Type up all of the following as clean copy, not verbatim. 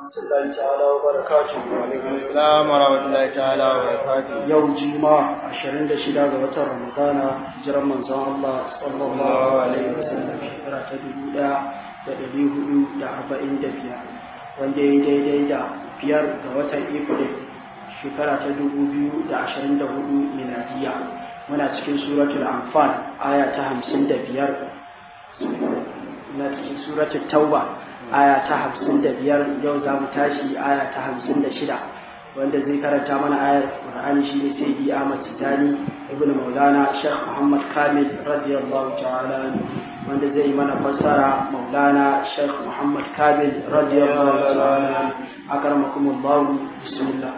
الله تعالى وبركاته. وعليكم السلام ورحمة الله تعالى وبركاته. يوم جمعة 26 ga watan Ramadana hijiran manzon Allah sallallahu alaihi wasallam shekara ta 1445 wanda ya daidai da 5 ga watan April shekara ta 2024 miladiya. Muna cikin suratul Anfal aya ta 55. Muna cikin suratul Tauba aya ta 55. Yau za mu tashi aya ta 56. wanda zai karanta mana ayar Qur'ani shine Sayyidi Ahmad Tijani ibn Maulana Sheikh Muhammad Kamil radiyallahu ta'ala wanda zai mana fassara Maulana Sheikh Muhammad Kamil radiyallahu ta'ala. Akramakumullah, bismillah.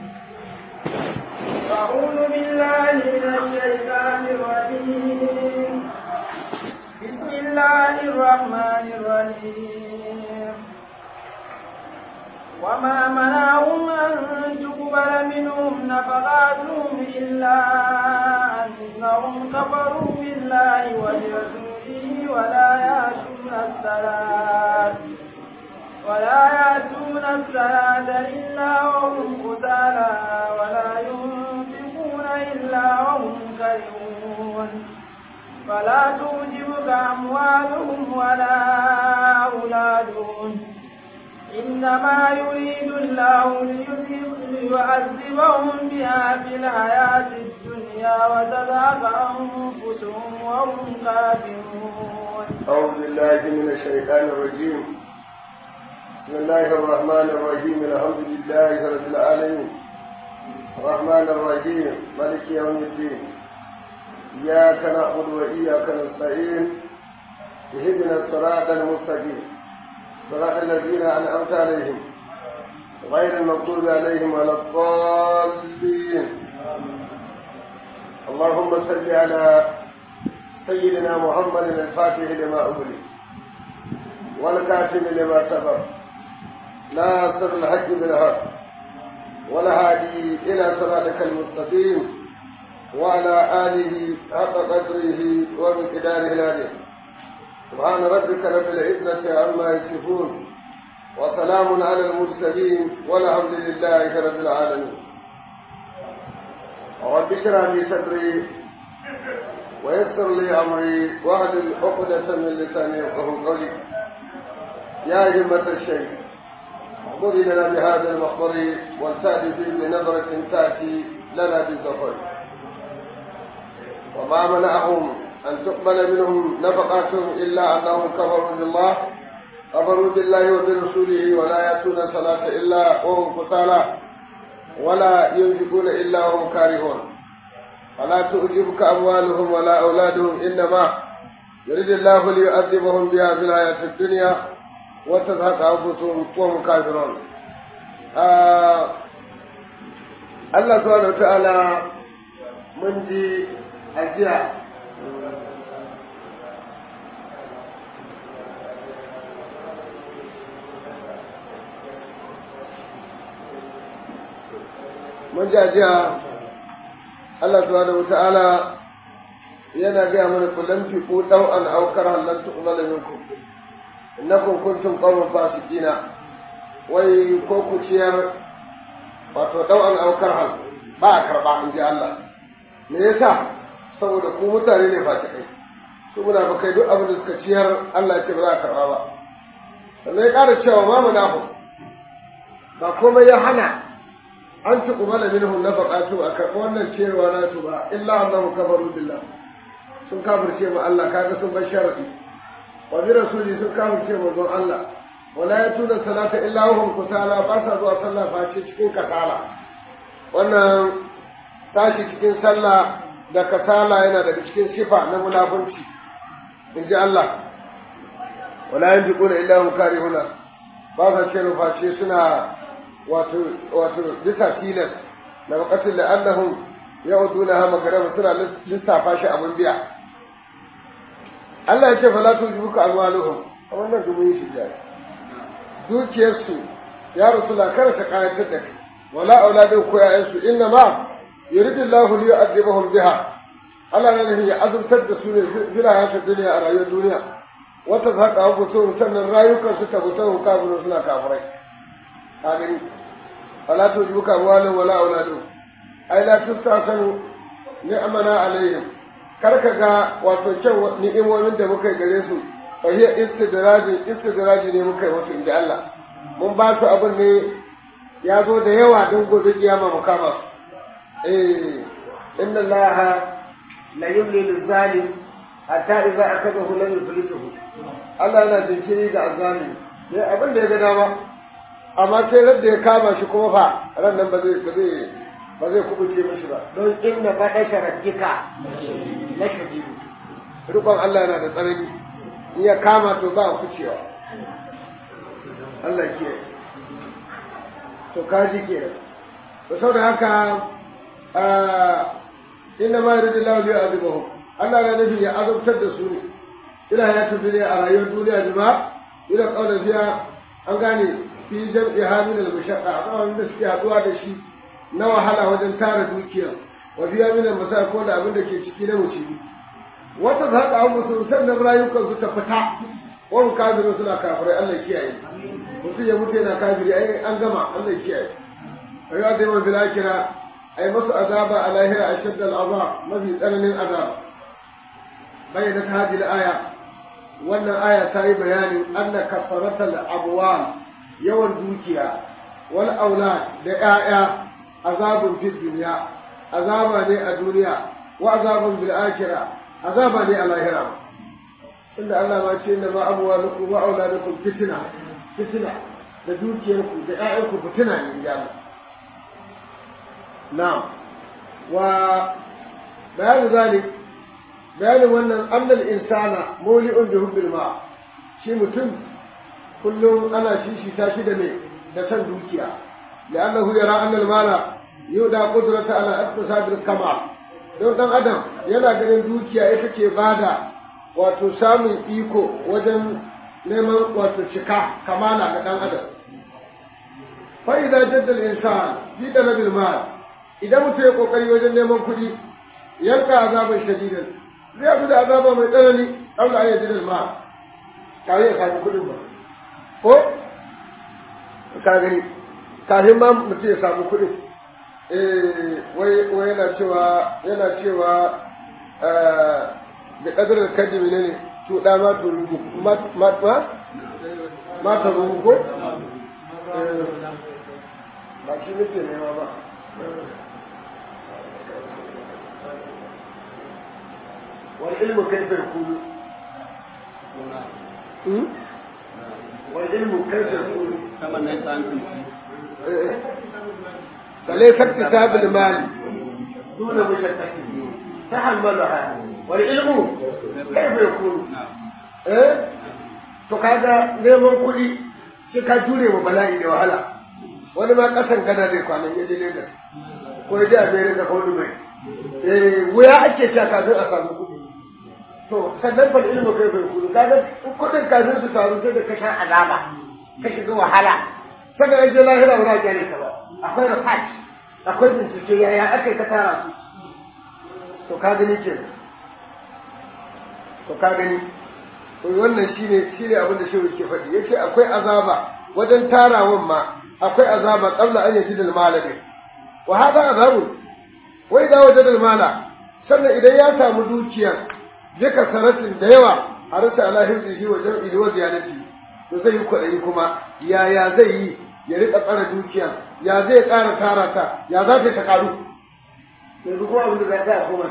أعوذ بالله من الشيطان الرجيم. بسم الله الرحمن الرحيم. وما منعهم أن تقبل منهم نفقاتهم إلا أنهم كفروا بالله وبرسوله ولا يأتون الصلاة إلا وهم كسالى ولا ينفقون إلا وهم كرهون فلا تعجبك أموالهم ولا أولادهم إنما يريد الله ليعذبهم بها في الحياة الدنيا وتذهب أنفسهم وهم كافرون. أعوذ بالله من الشيطان الرجيم. بسم الله الرحمن الرحيم. الحمد لله رب العالمين الرحمن الرحيم مالك يوم الدين إياك نعبد وإياك نستعين اهدنا الصراط المستقيم صراط الذين أنعمت عليهم غير المغضوب عليهم ولا الضالين. اللهم صل على سيدنا محمد الفاتح لما أغلق والكاتم لما سبق ناصر الحق بالحق والهادي إلى صراطك المستقيم وعلى آله حق قدره ومقداره العظيم. سبحان ربك رب العزة عما يصفون وسلام على المرسلين والحمد لله رب العالمين. رب اشرح لي صدري ويسر لي أمري واحلل عقدة من لساني يفقهوا قولي. يا همة الشيخ خذ لنا بهذا المخبر والتأتي به بنظرة تأتي لنا بالظفر. وما منعهم أن تقبل منهم نفقاتهم إلا أنهم كفروا بالله وبرسوله ولا يأتون الصلاة إلا وهم كسالى ولا ينفقون إلا وهم كارهون فلا تعجبك أموالهم ولا أولادهم إنما يريد الله ليعذبهم بها في الحياة الدنيا وتزهق أنفسهم وهم كافرون. الله سبحانه وتعالى من جي أجياء mun jajiya Allah subhanahu wata'ala yana gaya mana kullum fi ku dau'an aukar halal tuqbala minkum innakum kuntum qawman fasiqina wai ko ku ciyar wato dau'an aukar hal ba a karba in ji Allah. Me yasa? saboda ku mutane ne fasikai, su munafikai duk abin da suka ciyar Allah ya ce ba za a karba ba. sannan ya ƙara cewa ma munafu ba komai ya hana an ci kuma da minhum nafaqatu a karɓi wannan ciyarwa na su ba illa annahu kafaru billah, sun kafirce ma Allah, kaga sun bar sharadi, wa bi rasuli sun kafirce ma zon Allah, wala yatuna salata illa hum kusala, ba sa zuwa sallah face cikin kasala. Wannan tashi cikin sallah da kasala yana daga cikin sifa na munafunci in ji Allah. wala yanfiquna illa hum karihuna, ba sa ciyarwa face suna wato bisa tilas da wakatin da annahum ya'uduna ha magaraba, suna lissafa shi abin biya. Allah ya ce fala tujibuka amwaluhum, a wannan dubu yi shi dukiyarsu ya rasula kar ta kayatar da kai, wala auladin ko ya'yansu, inna ma yuridu Allahu li yu'adhibahum biha, Allah ne ya azurtar da su ne fil hayatid dunya, a rayuwar duniya, wata zaka abutu sannan rayukan su tabbata kafirun suna kafirai. amin ala tujuka walin wala auladu ai la tustasanu ni'amana alaihim kar ka ga wato kyan ni'imomin da muka gare su fa hiya istidraji ne muka yi wasu inda Allah mun ba su abin ne ya zo da yawa don gobe kiyama mu kama su inna Allah la yumli lil-zalim hatta idza akadahu lam yuflituhu Allah yana jinkiri da azali sai abin da ya ga dama amma sai radda ya kama shi kuma fa ran nan ba zai kubuce mishi ba don inna badasha rabbika la shadid rukun Allah yana da tsanani in ya kama to ba kucewa Allah ke to kaji ke to saboda haka inna ma yuridullahu yu'adhibuhum Allah ya nufi ya azabtar da su ne ila ya tafi a rayuwar duniya jama'a ila kaula fiya an gane fi jam'i hamil al-mushaqqa amma da suke haduwa da shi na wahala wajen tara dukiya wa biya min al ko da abin da ke ciki na musibi wata haka an musu sannan rayukan su ta fita wani kafirin suna kafirai Allah kiyaye mutum ya mutu yana kafiri ai an gama Allah kiyaye ayyuka da yawan bilakira ai masu azaba a lahira ashadd al-azab mafi tsananin azab bayyana hadhihi al-aya wannan aya ta yi bayanin anna kafaratal abwal yawan dukiya wal aulad da 'ya'ya azabun fid dunya azaba ne a duniya wa azabun bil akhirah azaba ne a lahira inda Allah ma ce inna ma amwalukum wa auladukum fitna da dukiyarku da 'ya'yanku fitina ne ya na'am wa bayanin wannan annal insana muli'un bi hubbil ma shi mutum kullum ana shishita shi da me da san dukiya لأنه يرى أن المال يودى قدرة على اقتصاد الكمال don ɗan adam yana ganin dukiya ita ke bada wato samun iko wajen neman wato cika kamala ga ɗan adam fa idza jadda al-insan fi talabil mal idan mutum ya kokari wajen neman kuɗi yanka azaban shadidan zai abu da azaba mai tsanani Allah ya jidda mal kawai ya samu kuɗin ba ko ka gani kafin ma mutum ya samu kuɗin wai yana cewa da ƙadarar kadimi ne tuɗa ma ta rubu ma ta rubu ko ba shi nake nema ba wal ilmu kaifa yakunu wal ilmu kaifa yakunu kama nan ta فليس اكتساب المال دون مشقة تحملها والعلم كيف يكون to kaga neman kuɗi sai ka jure wa bala'i da wahala wani ma ƙasan kana zai kwanan ya je Lagos ko ya je America ko Dubai wuya ake sha kafin a samu kuɗi to sannan fal ilmu kai bai kuɗi kaga kuɗin kafin su samu sai da ka sha azaba ka shiga wahala saka an je lahira ba za a gyare ka ba akwai research akwai bincike yaya aka yi ka tara su to ka gani ke to ka gani to wannan shine abin da shehu ke faɗi yace akwai azaba wajen tarawan ma akwai azaba qabla an yajid al mala bi wa hada azabu wai da wajid al mala sannan idan ya samu dukiya zika saratin da yawa harasa ala hifzihi wa jam'i wa ziyadati to zai yi kwaɗayi kuma yaya zai yi ya riƙa tsara dukiya ya zai ƙara tara ta ya za ta ƙaru yanzu kuma abin da za ta koma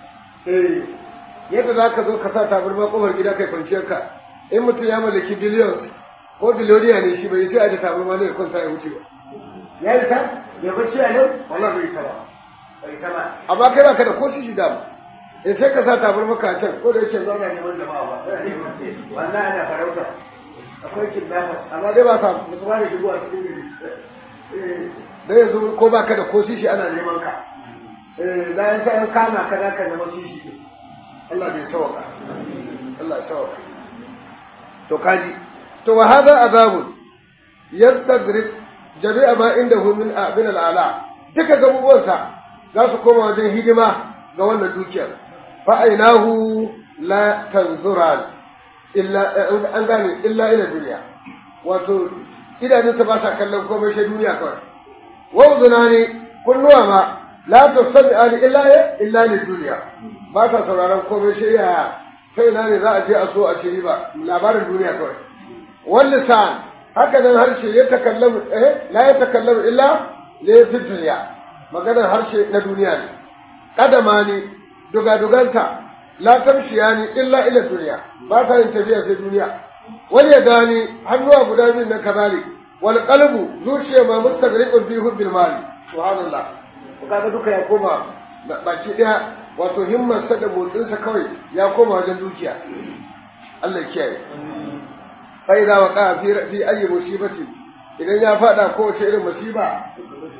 yadda za ka zo ka sa tabarma ƙofar gida kai kwanciyar ka in mutum ya mallaki biliyon ko biliyoniya ne shi bai sai a da tabarma ne kwanta ya wuce ba ya yi ta ya bacci a nan wannan bai ta ba amma kai ba ka da ko shi da in sai ka sa tabarma ka can ko da yake zauna neman jama'a ba wannan ana farauta akwai kidnapper amma dai ba sa mutum da shigo a cikin gari da yanzu ko ba ka da ko shi ana neman ka da yan sai an kama ka da ka zama shi Allah bai tawaka Allah ya tawaka to kaji to wa hada azabun yastadrik jami'a ma indahu min al'ala duka gabubuwansa za su koma wajen hidima ga wannan dukiyar fa ainahu la tanzuran illa an gane illa ila duniya wato idanunsa ba sa kallon komai sai duniya kawai wa uzunani kunnuwa ma la tasmi'ani illa lid dunya ba sa sauraron komai sai ya sai na ne za a je a so a shiri ba labarin duniya kawai wal lisan haka nan harshe ya takallamu la ya takallamu illa li dunya maganar harshe na duniya ne kadama ne dugaduganta la tamshiyani illa ila dunya ba ta yin tafiya sai duniya wal yadani hannuwa guda biyu na kazali wal qalbu zuciya ma mustagriqun fi hubbil mali subhanallah kaga duka ya koma baki daya wato himmar sa da motsin sa kawai ya koma wajen dukiya Allah ya kiyaye fa idza waqa fi ayi musibati idan ya fada kowace irin musiba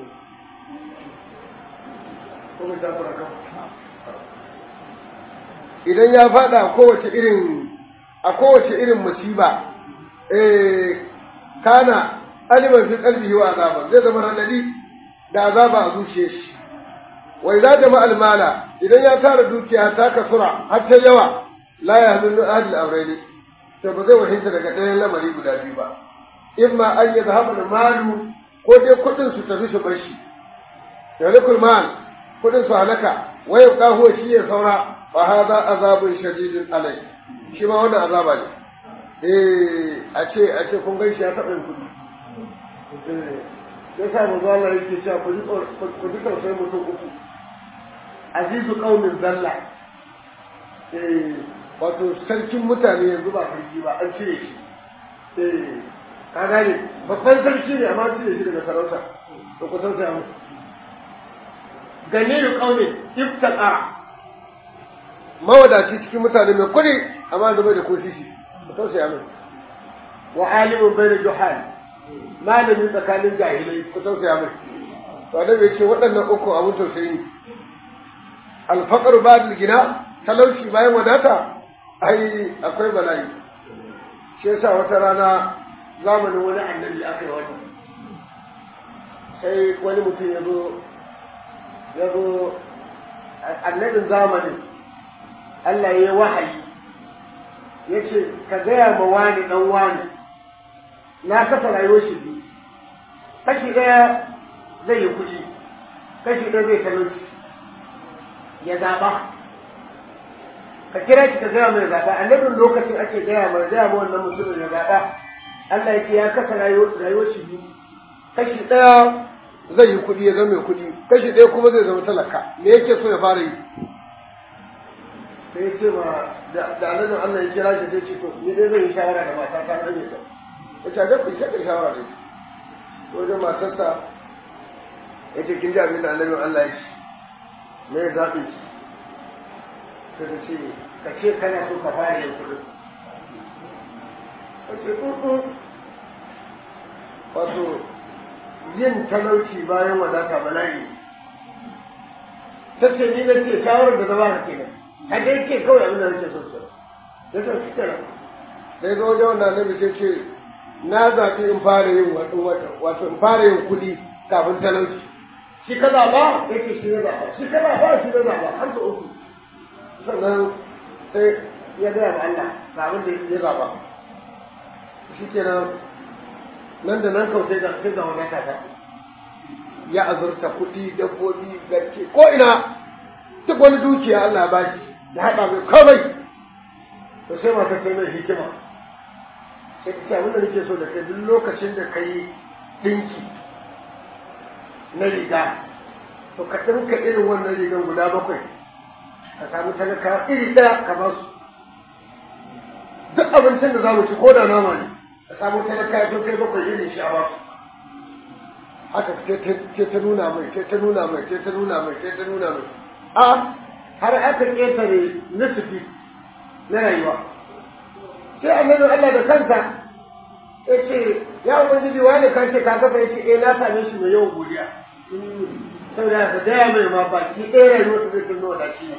idan ya fada kowace irin musiba kana aliman fi qalbihi wa azaba zai zama radadi da azaba a zuciyar shi wa idza jama'a al-mala idan ya tara dukiya ta kasura har ta yawa la yahminu ahli al-amrayni to ba zai wahinta daga ɗayan lamari guda biyu ba imma an yadhhabu al-malu ko dai kudin su tafi su bar shi yalikul mal kudin su halaka wa yabqa huwa shi ya saura fa hadha azabun shadidun alai shi ma wannan azaba ne a ce kun gaishe ya taɓa yin kudi ya sa mu Allah yake cewa ku ji tausayin mutum uku azizu qaumin zalla wato sarkin mutane yanzu ba sarki ba an cire shi ka gane babban sarki ne amma cire shi daga sarauta to ku tausaya mu ganiyu qaumin ibtaqa mawadaci cikin mutane mai kudi amma da bai da kosisi ku tausaya mu wa alimun bayna juhal malami tsakanin jahilai ku tausaya mai to da bai ce waɗannan uku abun tausayi alfaqar ba'd gina talauci bayan wadata ai akwai bala'i shi yasa wata rana zamanin wani annabi aka yi wani sai wani mutum ya zo annabin zamanin Allah ya yi wahayi ya ce ka gaya ma wani ɗan wani na kasa rayuwar shi biyu kashi ɗaya zai yi kuɗi kashi ɗaya zai talauci ya zaɓa ka kira shi ka gaya mai zaɓa annabin lokacin ake gaya ma wannan mutumin ya zaɓa Allah ya ce ya kasa rayuwar shi biyu kashi ɗaya zai yi kuɗi ya zama mai kuɗi kashi ɗaya kuma zai zama talaka me yake so ya fara yi sai ya ce ma da annabin Allah ya kira shi zai ce to ni dai zai yi shawara da mata ta rage ta ya ce ga ku sai shawara da shi wajen matarsa ya ce kin ji abin da annabin Allah ya ce me ya zaɓi shi sai ta ce ka ce kana so ka fara yin kuɗi ka ce wato yin talauci bayan wadata bala'i ta ce ni na ce shawarar da zama ka kenan a dai ce kawai abin da nake so su da ta fi kira sai ga wajen wannan annabi sai ce na zaɓi in fara yin wato in fara yin kuɗi kafin talauci shi ka zaɓa yake shi na zaɓa shi ka zaɓa shi na zaɓa har da uku sannan sai ya gaya ma Allah ga abin da ya zaɓa shi kenan nan da nan kawai sai ga wani kata ya azurta kuɗi dabbobi garke ko ina duk wani dukiya Allah ba shi ya haɗa mai komai to sai mata sai mai hikima sai ta ce abin da nake so da kai duk lokacin da ka yi ɗinki na riga to ka ɗinka irin wannan rigan guda 7 ka samu talaka iri ɗaya ka ba su duk abincin da za mu ci ko da nama ne ka samu talaka sun kai 7 irin shi a ba su haka ce ta nuna mai ce ta nuna mai ce ta nuna mai ce ta nuna mai a har aka ƙetare nisifi na rayuwa sai annabin Allah da kansa ya ce ya ubangiji wani kan ce ka kafa ya ce na same shi mai yawan godiya saboda ka gaya mai ma baki ɗaya rayuwar su zai tuno da shi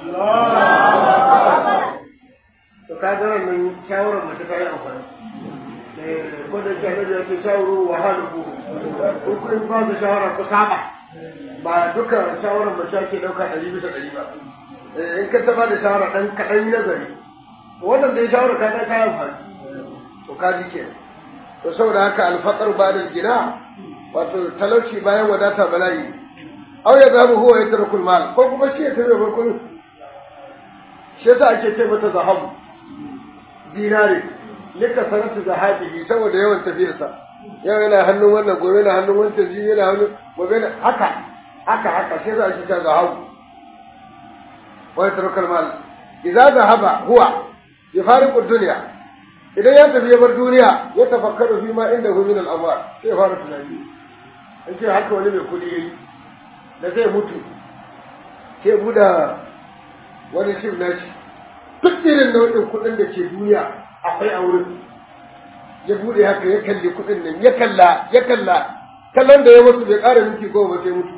to ka ga wannan shawarar mace ta yi amfani ko da ke annabi ya ce shawaro wa halu ko kun ba da shawara ku saba ba duka shawarar mace ake ɗauka 100% ba in ka taba da shawara ɗan kaɗan yi nazari wannan da ya shawara ka ta yi amfani to ka ji ke to saboda haka alfaqar ba'da gina wato talauci bayan wadata bala'i aw ya zabu huwa yatrukul mal ko kuma shi ya tabe barkun shi yasa ake ce mata zahabu dinari lika sanatu zahabihi saboda yawan tafiyarsa yau yana hannun wannan gobe yana hannun wancan ji yana hannun gobe haka shi yasa ake ce zahabu wa yatrukul mal idza zahaba huwa yafariqu dunya idan ya tafi bar duniya ya tafakkaru fi ma inda hu min al-amwal sai fara tunani in ce haka wani mai kudi yayi da zai mutu sai buda wani shim nashi duk irin nau'in kudin da ke duniya akwai a wurin ya bude haka ya kalli kudin nan ya kalla kallon da ya mutu bai ƙara minti goma ba sai mutu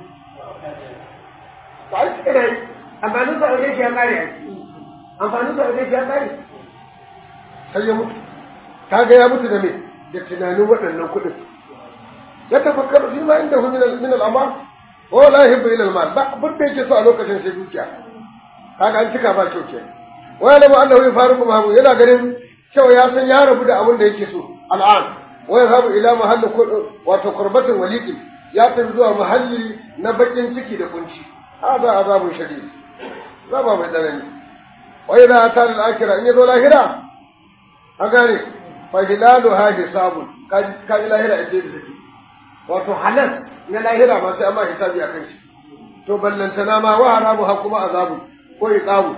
ba a cikin rai amfanin sa wajen shi ya ƙare amfanin sa wajen shi ya ƙare sai ya mutu kaga ya mutu da me da tunanin waɗannan kuɗin ya tafakkaru fi ma inda hu min al-amal wa la yuhibbu ila al-mal ba abin da yake so a lokacin sai dukiya kaga an cika ba kyau kenan wa ya'lamu annahu yafariqu mahabu yana ganin cewa ya san ya rabu da abin da yake so al'an wa yadhabu ila mahalli wato qurbatin waliqin ya tafi zuwa mahalli na bakin ciki da kunci hada azabun shadid zaba mai tsanani wa idha atana al-akhirah in yazo lahira an gane fa hilalu ha hisabun kaji lahira ita da take wato halal na lahira ba sai amma hisabi a kan shi to ballantana ma wa haramu ha kuma azabu ko iqabu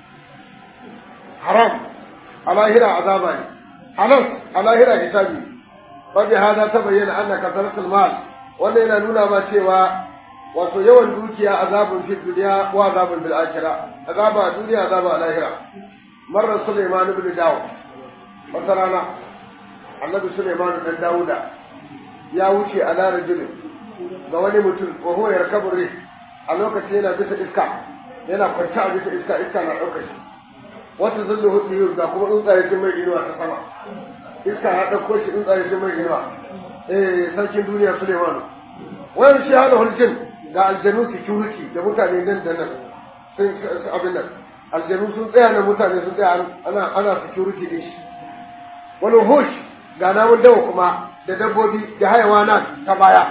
haram a lahira azaba ne halal a lahira hisabi fa bi hada tabayyana anna kasratul mal wanda yana nuna ma cewa wato yawan dukiya azabun fi dunya wa azabun bil akhirah azaba a duniya azaba a lahira marar Sulaiman ibn Dawud wata rana annabi Sulaiman dan Dawuda ya wuce a larajin ga wani mutum wa huwa yarkabu rih a lokacin yana bisa iska yana kwanta a bisa iska na daukar shi wata zallu hudu ga kuma tsuntsaye sun mai inuwa ta sama iska ya dauko shi tsuntsaye sun mai inuwa sarkin duniya Sulaiman wani shi hada hulkin ga aljanu security da mutane nan da nan sun abin nan aljanu sun tsaya na mutane sun tsaya ana security din shi wani hush ga namun dawa kuma da dabbobi da hayawana ta baya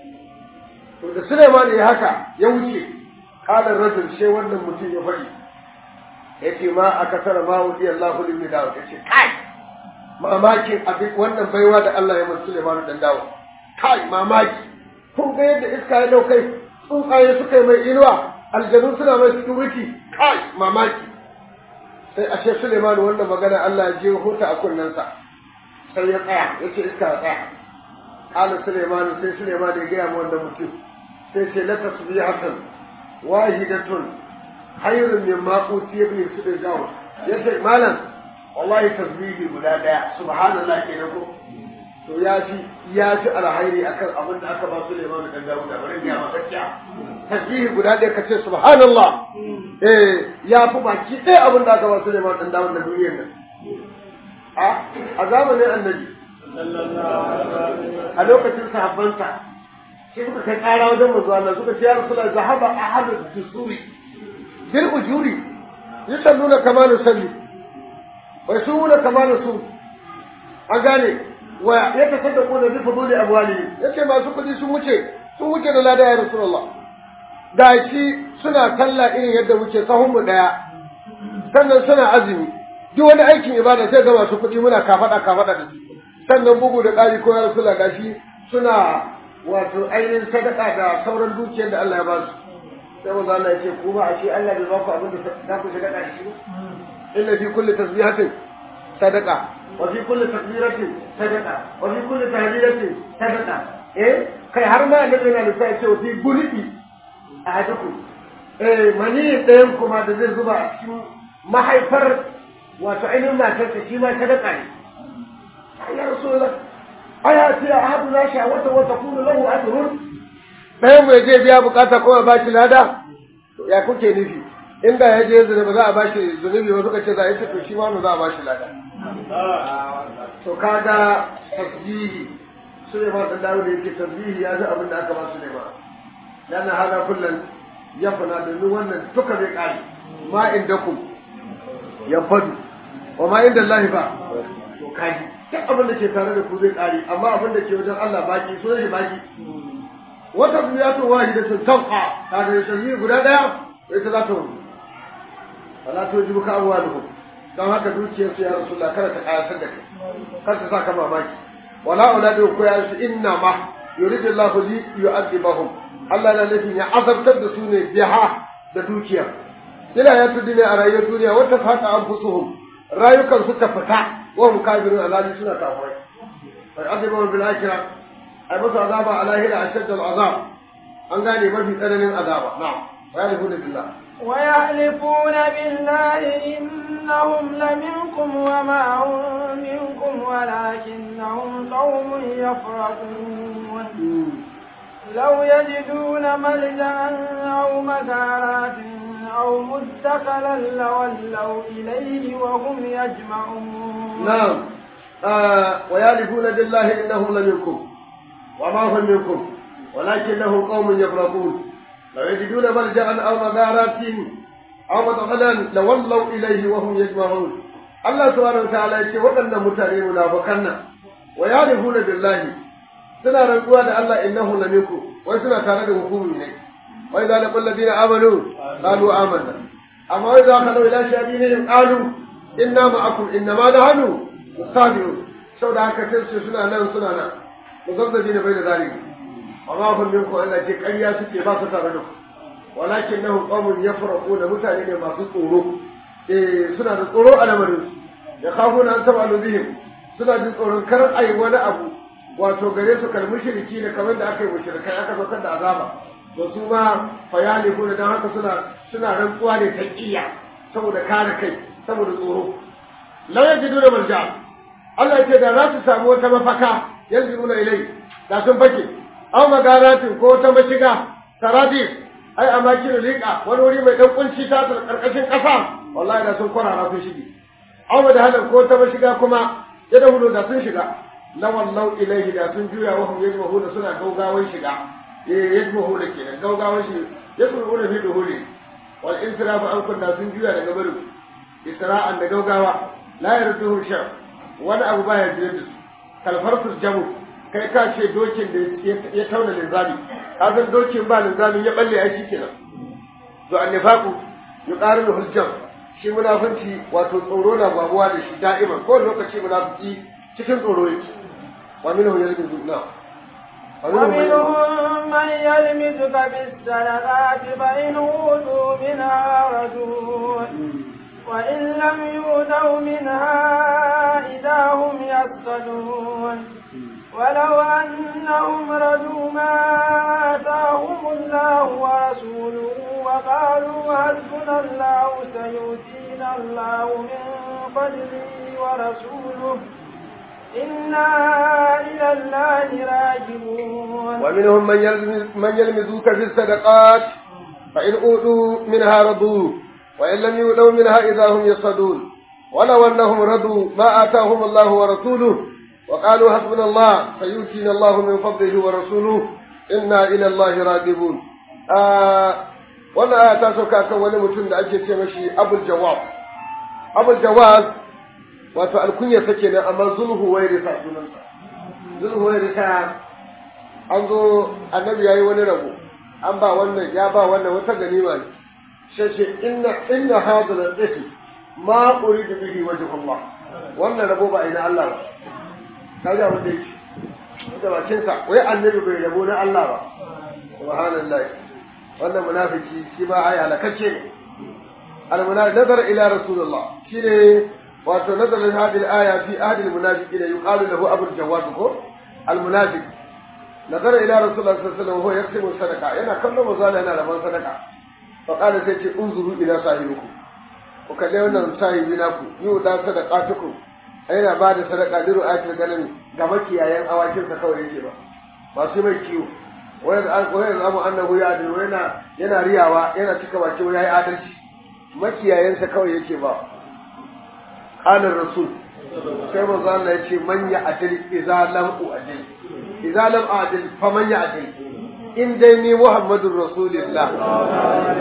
to da Sulaiman ya haka ya wuce kalar rajul sai wannan mutum ya faɗi yace ma aka tara ma wudi Allahu limin dawo yace kai mamakin abin wannan baiwa da Allah ya masa Sulaiman dan dawo kai mamaki kun ga yadda iska ya daukai tsuntsaye suka yi mai inuwa aljanu suna mai security kai mamaki sai ashe Sulaiman wannan magana Allah ya je hota a kunnensa sai ya tsaya yace iska ya tsaya qala Sulaiman sai Sulaiman ya ga mu wannan mutum sai ce la tasbihatan wahidatun khairun mimma utiya bi sudai gawo yace malam wallahi tasbihi guda daya subhanallah kenan ko to ya fi alhairi akan abin da aka ba Sulaiman dan Dawud da bari ya gaskiya tasbihi guda daya kace subhanallah ya fi baki ɗaya abin da aka ba Sulaiman dan Dawud da duniyar nan a zamanin annabi a lokacin sahabbansa sai suka kai ƙara wajen manzo Allah suka ce ya Rasulullah zahaba ahadu dusuri bil ujuri yusalluna kama nusalli wa yasumuna kama nasum an gane wa yatasaddaquna bi fuduli amwalihim yace masu kudi sun wuce da lada ya Rasulullah da shi suna talla irin yadda muke sahun mu daya sannan suna azumi duk wani aikin ibada sai ga masu kuɗi muna kafada da su sannan bugu da ƙari ko ya Rasulullah gashi suna wato ainihin sadaka da sauran dukiyar da Allah ya ba su sai manzo Allah ya ce kuma a shi Allah bai ba ku abin da za ku sadaka da shi ba inna fi kulli tasbihatin sadaqa wa fi kulli takbiratin sadaqa wa fi kulli tahlilatin sadaqa kai har ma annabi yana da sai ce fi bulidi ahadukum mani ɗayan kuma da zai zuba a cikin mahaifar wato ainihin matarsa shi ma sadaka ne ya rasulullah ayati ahaduna sha'wata wa takunu lahu ajrun ɗayan mu je biya bukata kuma ba shi lada ya kuke nufi inda ya je zunubi za a ba shi zunubi wasu ka ce za a yi to shi ma za a ba shi lada to kaga tasbihi Sulaiman dan Dawud yake tasbihi ya ji abin da aka ba Sulaiman dan hada kullun yafna da wannan duka bai kare ma indakum yafadu wa ma inda Allah ba to kaji duk abin da ke tare da ku zai kare amma abin da ke wajen Allah baki so shi baki wata duniya wahidatun tabqa kaga da tasbih guda daya ita za ta wuce wala to jibu ka amwaluhum dan haka dukiyar su ya rasulullah kada ta kayatar da kai kada ta saka mamaki wala auladu ko ya su inna ma yuridu Allahu li yu'adhibahum Allah na nufin ya azabtar da su ne biha da dukiya ila ya tudine a rayuwar duniya wata fata anfusuhum rayukan su ta fita wa hum kafirun alali suna kafirai fa azabu bil akhirah ay musu azaba ala hila ashaddu al azab an gane mafi tsananin azaba na'am wa yalifuna billah ويحلفون بالله إنهم لمنكم وما هم منكم ولكنهم قوم يفرقون لو يجدون ملجأ أو مغارات أو مدخلا لولوا إليه وهم يجمعون نعم ويحلفون بالله إنهم لمنكم وما هم منكم ولكنهم قوم يفرقون لو يجدون ملجأ أو مغارات أو مدخلا لولوا إليه وهم يجمعون الله سبحانه وتعالى يقول وأن متعلم منافقنا ويحلفون بالله suna rantsuwa da Allah innahu laminkum wai suna tare da hukumi ne wai da laqul ladina amanu qalu amanna amma wai da kana ila shadinin qalu inna ma'akum innama nahnu mustabiun saboda haka sai suna nan muzabbabi ne bai da zalimi amma kun min ko Allah ce ƙarya suke ba su tare da ku walakinnahu qawmun yafraquna mutane ne masu tsoro suna da tsoro a lamarin ya khafuna an tabalu bihim suna jin tsoron kar ai wani abu wato gare su kal mushriki ne kamar da aka yi mushrikai aka saukar da azaba to su ma fayalihu dan haka suna rantsuwa ne taqiya saboda kare kai saboda tsoro law yajidu da marja Allah ce da za su samu wata mafaka yanzuruna ilai da sun fake aw magaratin ko wata mashiga saradi ai amakin liqa wani wuri mai dan kunci ta karkashin kasa wallahi da sun kwarara sun shige aw da halan ko ta mashiga kuma ya da hudu da sun shiga lawallau ilaihi da sun juya wa hum yajmahu da suna gaugawan shiga yajmahu da kenan gaugawan shi yasuru da fi duhuli wal insirafu an kun da sun juya daga baru isra'an da gaugawa la yarduhu shar wani abu baya jira da su kalfarsus jamu kai ka ce dokin da ya tauna linzami kazan dokin ba linzami ya balle ai shikenan to annifaqu yuqarinu hujjam shi munafunci wato tsoro na babuwa da shi da'iman ko lokaci munafiki cikin tsoro yake ومنهم يلمزك ومنهم من يلمزك بالصدقات فإن أوتوا منها ردوا وإن لم يؤتوا منها إذا هم يسخطون ولو أنهم ردوا ما آتاهم الله ورسوله وقالوا حسبنا الله سيؤتينا الله من فضله ورسوله إنا إلى الله راجعون ومنهم من يلمزوك في الصدقات فإن أوتوا منها رضوا وإن لم يؤتوا منها إذا هم يصدون ولو أنهم رضوا ما آتاهم الله ورسوله وقالوا حسبنا الله سيؤتينا الله من فضله ورسوله إنا إلى الله راجعون wannan aya ta sauka kan wani mutum da ake ce mashi Abul Jawaz wato alkunya take ne amma Zulhuwairisa sunansa Zulhuwairisa an zo annabi yayi wani rabo an ba wannan ya ba wannan wata ganima ne sai ce inna hadha al-ithmi ma uridu bihi wajh Allah wannan rabo ba ina Allah ba kaga wanda yake da bakin sa wai annabi bai rabo na Allah ba subhanallahi wannan munafiki shi ba ai halakacce ne al-munafiq nazara ila rasulullah shine wato nazarin hadhihi al-aya fi ahli al-munafiqin yuqalu lahu abul jawad ko al-munafiq nazara ila rasulullah sallallahu alaihi wasallam huwa yaktubu sadaqa yana kallon mazala yana raban sadaqa fa qala sai ce unzuru ila sahibikum ku kalle wannan sahibi naku yu da sadaqatukum yana ba da sadaqa liru ayatul ganami ga makiyayan awakin sa kawai yake ba masu mai kiwo wayar zamu annahu ya adil yana riyawa yana cika baki wai yayi adalci makiyayan sa kawai yake ba qala rasul sai manzo Allah ya ce man ya adil idza lam uadil idza lam adil fa man ya adil in dai ni muhammadur rasulullah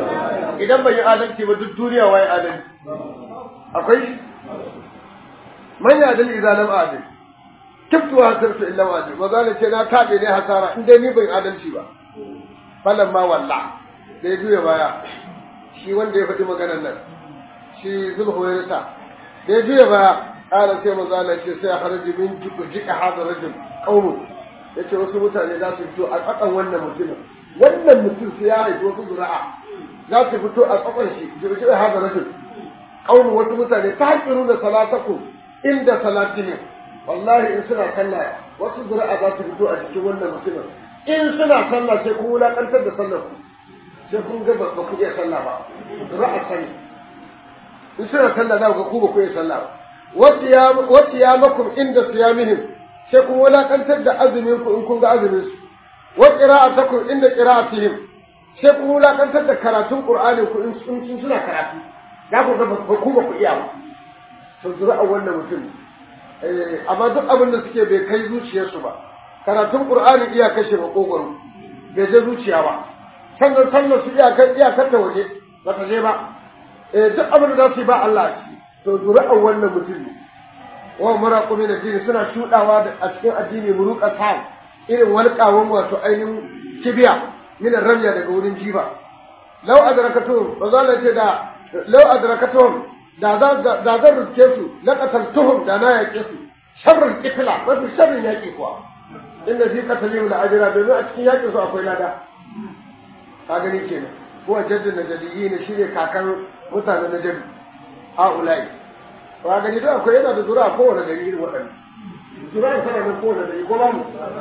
idan ban yi adalci ba duk duniya wai adalci akwai man ya dal idza lam adil kiftu wa sirtu illa wa adil magana ce na tabe ne hasara in dai ni ban adalci ba falan ma walla da ya juya baya shi wanda ya faɗi maganar nan shi zulhuwairata da ya juya baya ƙara sai magana ce sai a haraji min jiƙa hada rajul qaumun yace wasu mutane za su fito a tsakan wannan mutumin wannan mutum sai ya haifi wasu zura'a za su fito a tsakan shi jiƙa hada rajul qaumun wasu mutane ta haƙiru da salatakum inda salatihim wallahi in suna sallah wasu zura'a za su fito a cikin wannan mutumin in suna sallah sai kun wulaƙantar da sallar ku sai kun ga ba ku iya sallah ba zura'a sani in suna sallah za ku ba ku iya sallah ba wasu ya makum inda siyamihim sai kun wulaƙantar da azumin ku in kun ga azumin su wa qira'atakum inda qira'atihim sai kun wulaƙantar da karatun qur'anin ku in sun suna karatu za ku ga ba ku iya ba to zura'a wannan mutum amma duk abin da suke bai kai zuciyarsu ba karatun qur'ani iya kashe makogwaro bai je zuciya ba sannan sallar su iyakar ta waje ba ta je ba duk abin da za su yi ba Allah to zura'an wannan mutum ne wa muraqamin addini suna shudawa a cikin addini muruqa ta irin walƙawan wato ainihin kibiya min ramya daga wurin jiba law adrakatuhum ba za la ce da law adrakatuhum da zan ruke su laqataltuhum da na yake su sharrul qitla wasu sharrin yaki kuwa inda fi qatalihim la ajra da a cikin yakin su akwai lada ka gani kenan ko jaddin najdiyin shine kakan mutanen najdi haulai ka gani da akwai yana da zura ko wanda gari irin wadannan zura sana da ko da ko ba mu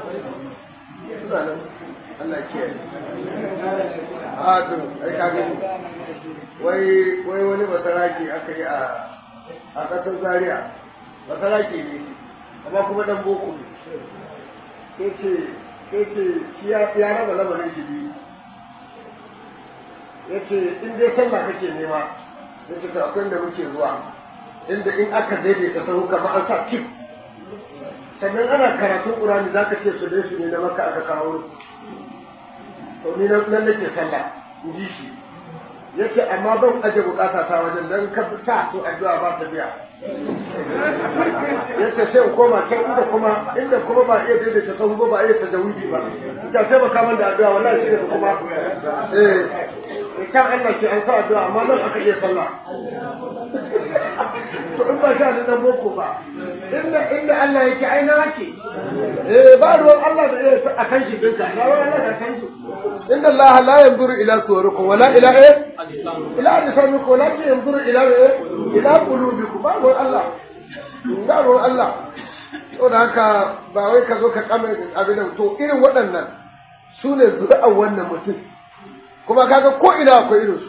Allah ya kiyaye to ai ka gani wai wani basaraki aka yi a kasar Zaria basaraki ne amma kuma dan boko ne yace shi ya raba lamarin shi biyu yace in dai sallah kake nema yace to akwai da muke zuwa inda in aka daidaita sahu kamar an sa kip sannan ana karatun Qur'ani zaka ce su dai su ne na Makka aka kawo to ni nan nake sallah in ji shi yace amma ban aje bukata ta wajen dan ka fita to addu'a ba ta biya yace sai koma kai inda kuma ba iya daidaita sahu ba iya tajawidi ba ita sai ba kamar da addu'a wallahi shi ne kuma kan Allah ke an sa addu'a amma nan aka iya sallah to in ba sha da boko ba inda Allah yake aina yake ba ruwan Allah da akan shi dinka na ruwan Allah da kan shi inna Allah la yanzuru ila suwarikum wala ila ila ajsamikum walakin yanzuru ila qulubikum ba ruwan Allah to da haka ba wai ka zo ka kama abin to irin waɗannan su ne zuri'an wannan mutum kuma kaga ko ina akwai irinsu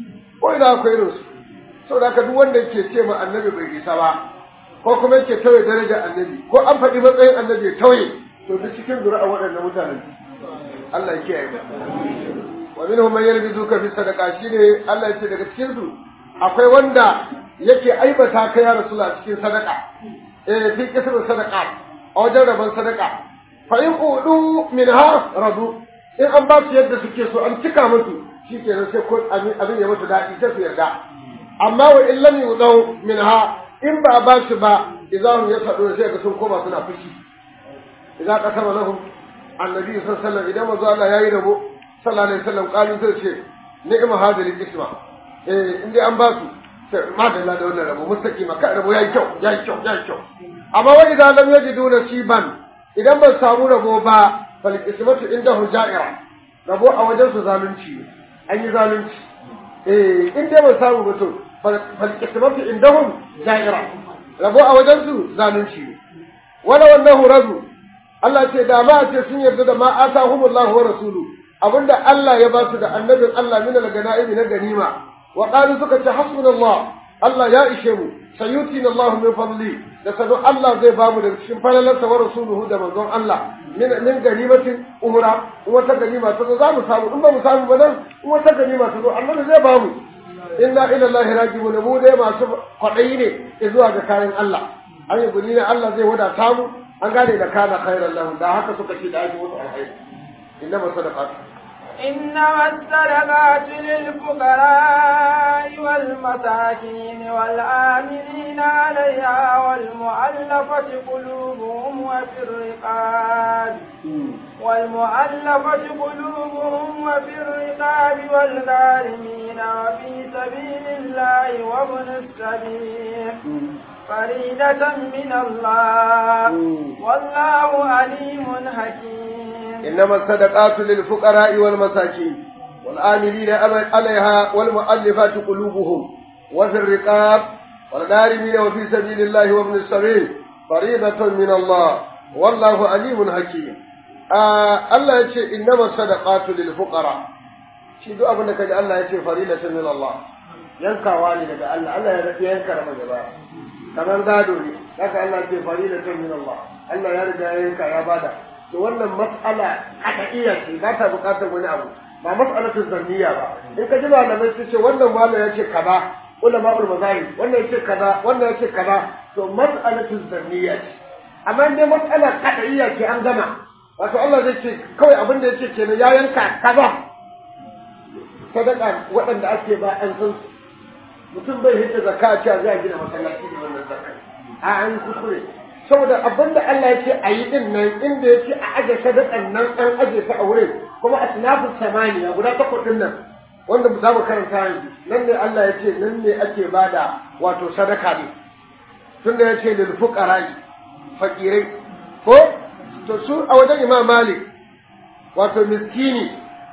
saboda haka duk wanda yake ce ma annabi bai isa ba ko kuma yake tauye darajar annabi ko an faɗi matsayin annabi ya tauye to duk cikin zuri'an waɗannan mutanen Allah ya kiyaye mu wa minhum man yalbizuka fi sadaqa shine Allah ya ce daga cikin su akwai wanda yake aibata ka ya rasulullah cikin sadaqa fi kisrin sadaqa a wajen rabon sadaqa fa in udu minha radu in an ba su yadda suke so an cika musu shikenan sai ko abin ya musu daɗi sai su yarda amma wa in lam yudau minha in ba ba su ba idan ya sadu sai ga sun koma suna fushi idan qasama lahum annabi sallallahu alaihi wasallam idan manzo Allah yayi rabo sallallahu alaihi wasallam qalu sai ce ni'ma hadhihi al-isma in dai an ba su sai madalla da wannan rabo mustaqima ka rabo yayi kyau amma wa idan lam yajidu nasiban idan ban samu rabo ba fal ismatu indahu ja'ira rabo a wajen su zalunci an yi zalunci in dai ban samu ba to fal ismatu indahum ja'ira rabo a wajen su zalunci wala wannan radu Allah ce da ma ce sun yarda da ma atahumullahu wa rasuluhu abinda Allah ya ba su da annabin Allah min al-ganaimi na ganima wa qalu suka ce hasbunallah Allah ya ishe mu sayutina Allah min fadli da sadu Allah zai ba mu daga cikin falalarsa wa rasuluhu da manzon Allah min ganimatin umra wata ganima ta zo za mu samu in ba mu samu ba nan wata ganima ta zo Allah zai ba mu inna ila Allah rajiun mu dai masu kwadayi ne zuwa ga kayan Allah an yi guni ne Allah zai wadata mu an gane da kana khairan lahu da haka suka ce da ake musu alkhairi inna masadaqat إنما الصدقات للفقراء والمساكين والآمنين عليها والمؤلفة قلوبهم وفي الرقاب والغارمين وفي سبيل الله وابن السبيل فريدة من الله والله عليم حكيم. إنما الصدقات للفقراء والمساكين والآمنين عليها والمؤلفات قلوبهم وفي الرقاب والغارمين وفي سبيل الله وابن السبيل فريضة من الله والله عليم حكيم. الله يقول إنما الصدقات للفقراء شيء دو أبنك الله يقول فريضة من الله ينكا والدك الله ينكا رمضان كمان قادوني لك الله يقول فريضة من الله الله يرجع ينكا يا بادا to wannan mas'ala haƙiƙiya ce ba ta buƙatar wani abu ba mas'alatu zanniya ba in ka ji malamai su ce wannan malam ya ce kaza ulama'ul mazahib wannan ya ce kaza wannan ya ce kaza to mas'alatu zanniya ce amma in dai mas'ala haƙiƙiya ce an gama wato Allah zai ce kawai abin da yake kenan ya yanka kaza sadaka waɗanda ake ba an san mutum bai hita zakka a ce zai gina masallaci da wannan zakka a an kuskure saboda abinda Allah ya ce a yi din nan inda ya ce a aje sadakan nan an aje ta a wurin kuma a sinafin samaniya guda 8 din nan wanda za mu karanta yanzu nan ne Allah ya ce nan ne ake bada wato sadaka ne tunda ya ce lil fuqara fakirai ko to su a wajen Imam Malik wato miskini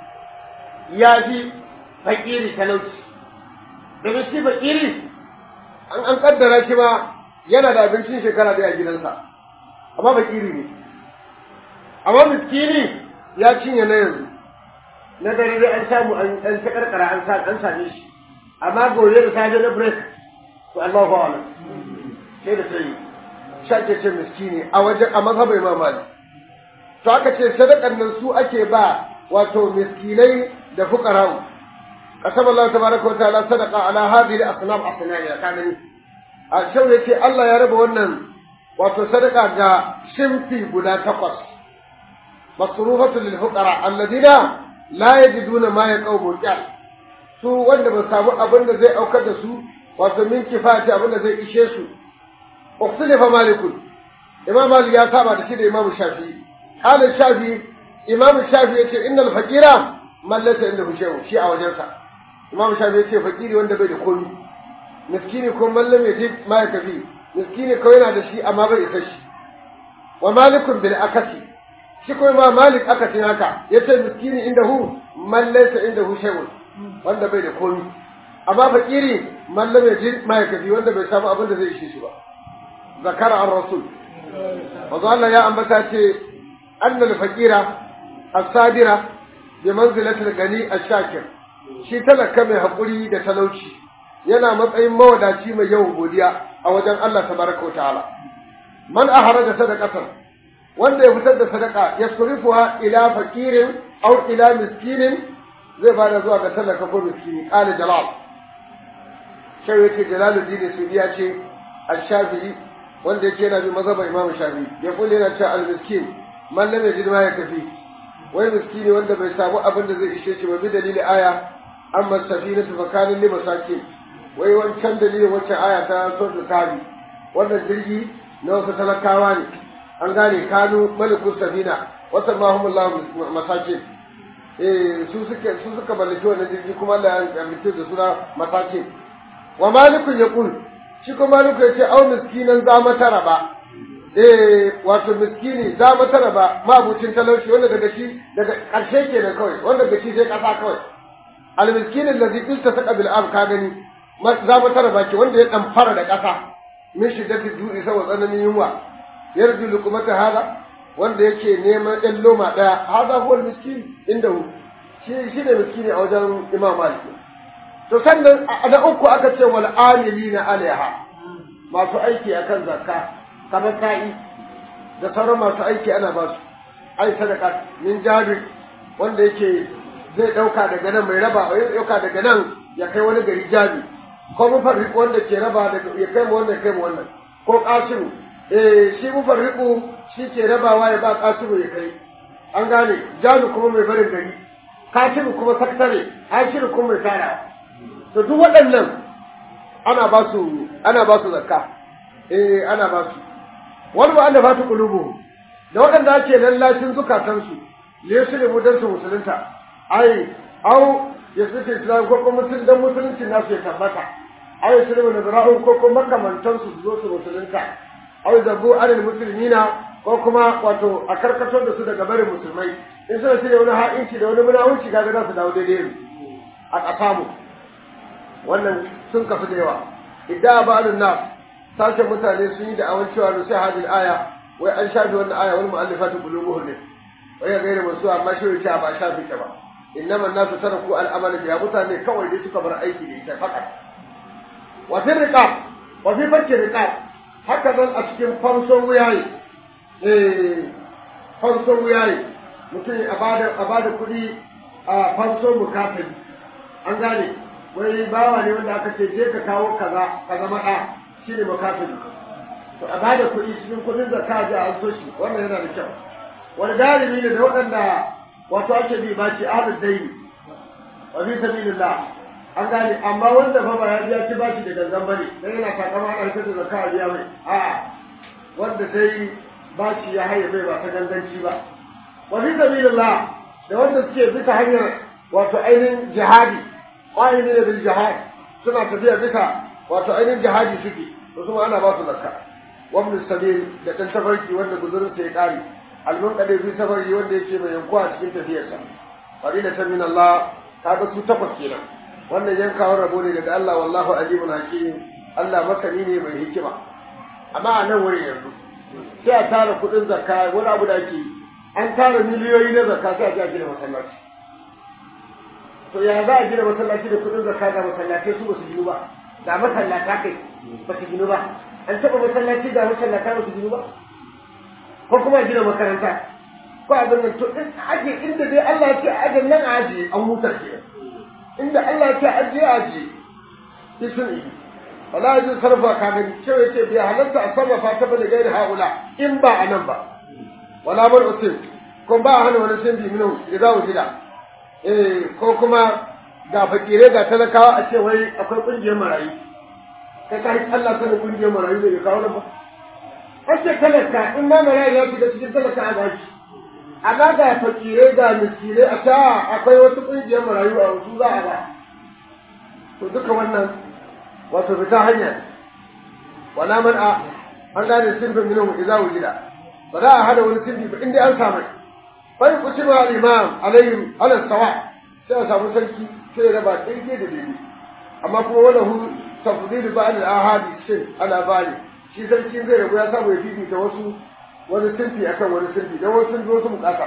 ya ji fakiri talauci da shi fakiri an kaddara shi ba yana da abincin shekara ɗaya a gidansa amma fakiri ne amma miskini ya cinye na yanzu na dare dai an samu an ta karkara an same shi amma gobe da safe na break to Allahu a'lam sai da sai shake ce miskini a wajen a mazhabai Imam Malik to aka ce sadakan nan su ake ba wato miskinai da fuqara'u qasama Allah tabaraka wa ta'ala sadaqa ala hadhihi al-asnaf asnaniya kanani a shau ya ce Allah ya raba wannan wato sadaka ga shimfi guda 8 masrufatu lil fuqara alladina la yajiduna ma yaqawmu qal su wanda ba samu abin da zai aukar da su wato min kifati abin da zai ishe su ukhtilafa malikun imam malik ya saba da shi da imam shafi'i halin shafi'i imam shafi'i yace innal faqira man laysa indahu shay'un shi a wajensa imam shafi'i yace fakiri wanda bai da komai miskini ko mallam ya ji ma ya tafi miskini ko yana da shi amma bai isa shi wa malikun bil akasi shi ko ma malik akasin haka yace miskini indahu man laysa indahu shay'un wanda bai da komai amma fakiri mallam ya ji ma ya tafi wanda bai samu abin da zai ishe shi ba zakara ar-rasul wa Allah ya ambata ce annal fakira as-sadira bi manzilati al-gani ash-shakir shi talaka mai hakuri da talauci yana matsayin mawadaci mai yawan godiya a wajen Allah tabaraka wataala man ahraja sadaqatan wanda ya fitar da sadaka yasrifuha ila fakirin aw ila miskinin zai bada zuwa ga talaka ko miskini qala jalal sai yake jalaluddin sudiya ce al-shafi'i wanda yake yana bi mazhaban imam shafi'i ya kulle yana cewa al-miskin man lam yajid ma yakfi wai miskini wanda bai samu abin da zai ishe shi ba bi dalili aya amma safinatu fa kana li masakin wai wancan dalilin wacce aya ta sura tabi wannan jirgi na wasu talakawa ne an gane kanu malikul safina wata mahumullahu masakin su suka mallaki wannan jirgi kuma Allah ya amince da suna masakin wa malikun yaqul shi kuma maliku yace au miskinan za matara ba wato miskini za matara ba mabucin talauci wanda daga shi daga karshe kenan kawai wanda daga shi sai kasa kawai al miskin allazi iltasaqa bil ab ka gani za mu tara baki wanda ya dan fara da ƙasa min shiddati du'i saboda tsananin yunwa yarju luqmata hada wanda yake neman ɗan loma ɗaya hada huwa miskin inda shi ne miskini a wajen Imam Malik to sannan na uku aka ce wal amilina alaiha masu aiki akan zakka kamar sa'i da sauran masu aiki ana ba su ai sadaka min jabir wanda yake zai dauka daga nan mai raba ya dauka daga nan ya kai wani gari jabi ko mufarriqu wanda ke raba daga ya kai mu wanda kai mu wannan ko qasimu shi mufarriqu shi ke rabawa ya ba qasimu ya kai an gane jabi kuma mai barin gari katibu kuma sakatare, hashiru kuma mai tara. To duk waɗannan ana ba su zakka. Ana ba su. Wani ba Allah fatu qulubuhum. Da waɗanda ake lallashin zukatansu, le su ne mudan su musulunta. Au ya suke Islam ko kuma musulunci nasu ya tabbata. Ai su ne nazara'un ko kuma makamantansu su zo su musulunta. Au zabu anil muslimina ko kuma wato a karkatar da su daga barin musulmai. In suna shirya wani ha'inci da wani munawunci kaga za su dawo daidai a ƙasamu. Wannan sun kasu da yawa. Idda ba'alun nas sashen mutane sun yi da'awan cewa nusi hadil aya wai an shafi wannan aya wani mu'allifatu qulubuhum ne. Wai ya gaira masu amma shi ya ba shafi ta ba. Innama nasu taraku al'amala biya mutane kawai dai suka bar aiki da ita fakat. Wa fi riqab wa fi fakki riqab haka nan a cikin fanson wuyaye fanson wuyaye mutum a bada kuɗi a fanson mukafin an gane wai bawa ne wanda aka ce je ka kawo kaza ka zama ɗa shi ne mukafin to a bada kuɗi cikin kuɗin da ka ji an so shi wannan yana da kyau wani galibi ne da waɗanda wato ake bi ba shi ahlul daini wa fi sabilillah an gane amma wanda fa ba ya biya ci bashi da gangan bane dan yana takama ana fitar da zakka a biya mai wanda dai bashi ya haye mai ba ta ganganci ba wa fi sabilillah da wanda suke bisa hanyar wato ainihin jihadi qa'imina bil jihad suna tafiya bisa wato ainihin jihadi suke to kuma ana ba su zakka wa ibn sabil da dan tafarki wanda guzurin sa ya kare al-munqadi fi safari wanda yake mai yankuwa cikin tafiyarsa fadilatan min Allah kaga su takwas kenan wannan yankawar rabo ne daga Allah wallahu alimun hakim Allah masani ne mai hikima amma a nan wurin yanzu sai a tara kudin zakka wani abu da ake an tara miliyoyi na zakka sai a gina masallaci to ya za a gina masallaci da kudin zakka ga masallatai su ba su ginu ba da masallata kai ba su ginu ba an taɓa masallaci da masallata ba su ginu ba ko kuma gina makaranta ko a ganin to in aje inda dai Allah ya ce a aje nan a aje an huta kenan inda Allah ya ce ajiye shi sun yi wala yajin sarfa kamin cewa yace bai halatta a sarrafa ta bane gairi haula in ba anan ba wala bar usul ko ba hana wani sun bi minu idza wujida ko kuma ga fakire ga talakawa a ce wai akwai kungiyar marayu kai kai Allah sanin kungiyar marayu da ya kawo nan ba kace talaka in ma marayu ya shiga cikin talaka a gashi amma ga fakire ga miskire a ta akwai wasu kungiyar marayu a wasu za a ba to duka wannan wato fita hanya wala man an gane sirfin minhum idza wujida ba za a hada wani sirfi ba inda an samu bai kutuba al-imam alayhim ala sawa sai a samu sarki sai raba daidai da daidai amma kuma wala hu tafdil ba'd al-ahadi shin ala bali shi sarki zai rabu ya samu ya fifita wasu wani sirfi akan wani sirfi dan wasu sun wasu bukata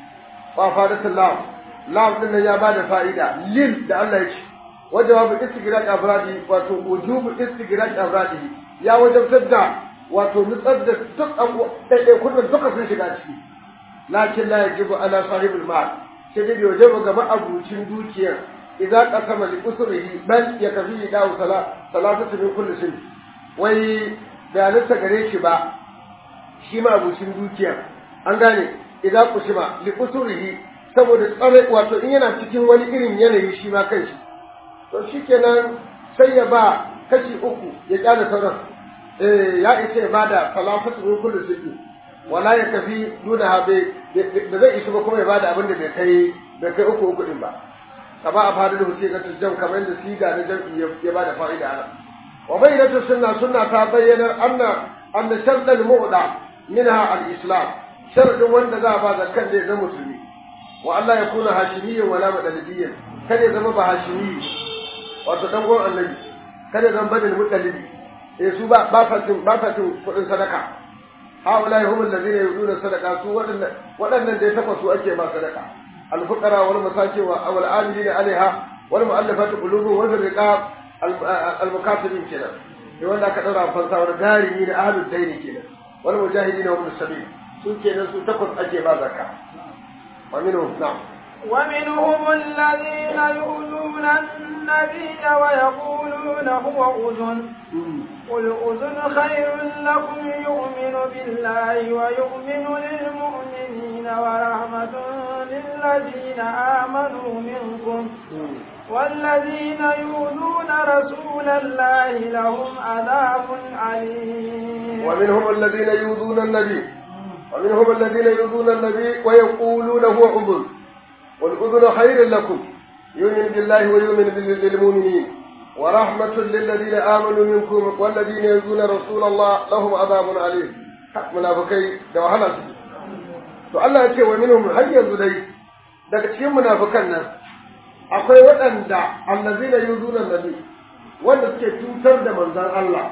fa fadatul lam din nan ya bada fa'ida lil da Allah ya ce wajabu istigraq afradi wato wujubu istigraq afradi ya wajabtar da wato nutsar da duk abu dai kullun duka sun shiga ciki lakin la yajibu ala sahibul mal sai dai wajibu ga ma'abucin dukiyar idan qasama li usrihi bal yakfi dawu salatu min kulli shay wai bayanin ta gare shi ba shi ma'abucin dukiyar an gane idan kusima li usrihi saboda tsare wato in yana cikin wani irin yanayi shi ma kanshi to shikenan sai ya ba kashi uku ya kyale sauran ya isa ya bada salatu min kulli shay wala ya kafi duna habe da zai ishi ba kuma ya bada abin da bai kai uku din ba kaba a fadar hutu ga tajjam kamar yadda siga na jam'i ya bada fa'ida ana wa bayyana sunna ta bayyana anna shartal mu'da minha al-islam sharadin wanda za a ba zakkan da zama musulmi wa Allah ya kuna hashimiyyan wala madalidiyyan kada ya zama ba hashimi wato dan gon annabi kada ya zama badal mutalibi su ba sa cin kudin sadaka haulai hum alladhina yuduna sadaqa su wadannan da ya tafa su ake ba sadaka al-fuqara wal masakin wa awal amilina alaiha wal mu'allafati qulubuhum wa riqab al-mukatibin kenan wanda aka daura fansa wal darimi da ahlud daini kenan wal mujahidin wa ibn sabil su kenan su takwas ake ba zakka wa minhum na'am ومنهم الذين يؤذون النبي ويقولون هو أذن قل أذن خير لكم يؤمن بالله ويؤمن للمؤمنين ورحمة للذين آمنوا آمنوا منكم والذين يؤذون رسول الله لهم عذاب عليم. ومنهم الذين يؤذون النبي ويقولون هو أذن والأذن خير لكم يؤمن بالله ويؤمن بالمؤمنين ورحمة للذين آمنوا منكم والذين يؤذون رسول الله لهم عذاب عليم. منافقai da wahala su to Allah ya ce wa minhum har yanzu dai daga cikin munafikan nan akwai waɗanda allazina yuzuna nabi wanda suke cutar da manzon Allah.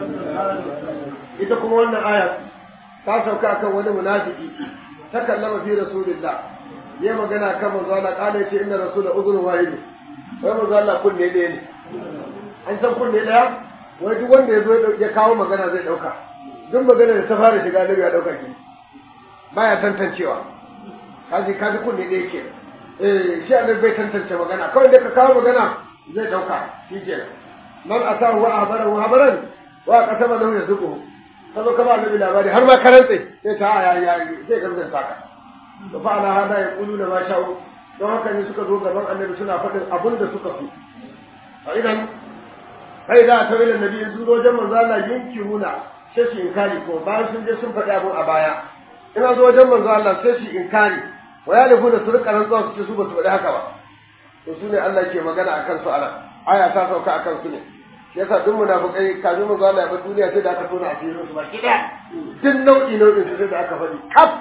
Ita kuma wannan aya ta sauka kan wani munafiki ta kallama fi rasulillah ya magana kan manzo Allah kana ce inna rasul udhun wahid wai manzo Allah kunne ɗaya ne an san kunne ɗaya wai duk wanda ya zo ya kawo magana zai dauka duk magana da ta fara shiga nabi ya dauka ki baya tantancewa kaji kunne ɗaya ke shi annabi bai tantance magana kawai da ka kawo magana zai dauka shi ke man atahu wa habaran wa qasama lahu yazquhu kazo ka ba annabi labari har ma karantse sai ta ya zai gaskata ka da fa'ala hada ya kulu da ma sha'u don haka ne suka zo gaban annabi suna faɗin abin da suka so a idan kai da ta wila nabi yanzu wajen manzo Allah yinkiruna sai su inkari ko bayan sun je sun faɗi abin a baya ina zo wajen manzo Allah sai su inkari wa ya lafu da su rika rantsuwa su ce su ba su faɗi haka ba to su ne Allah ke magana akan su ana aya ta sauka akan su ne yasa duk munafikai kafin manzo Allah ya bar duniya sai da aka tona asirin su ba kida duk nau'in su sai da aka faɗi kaf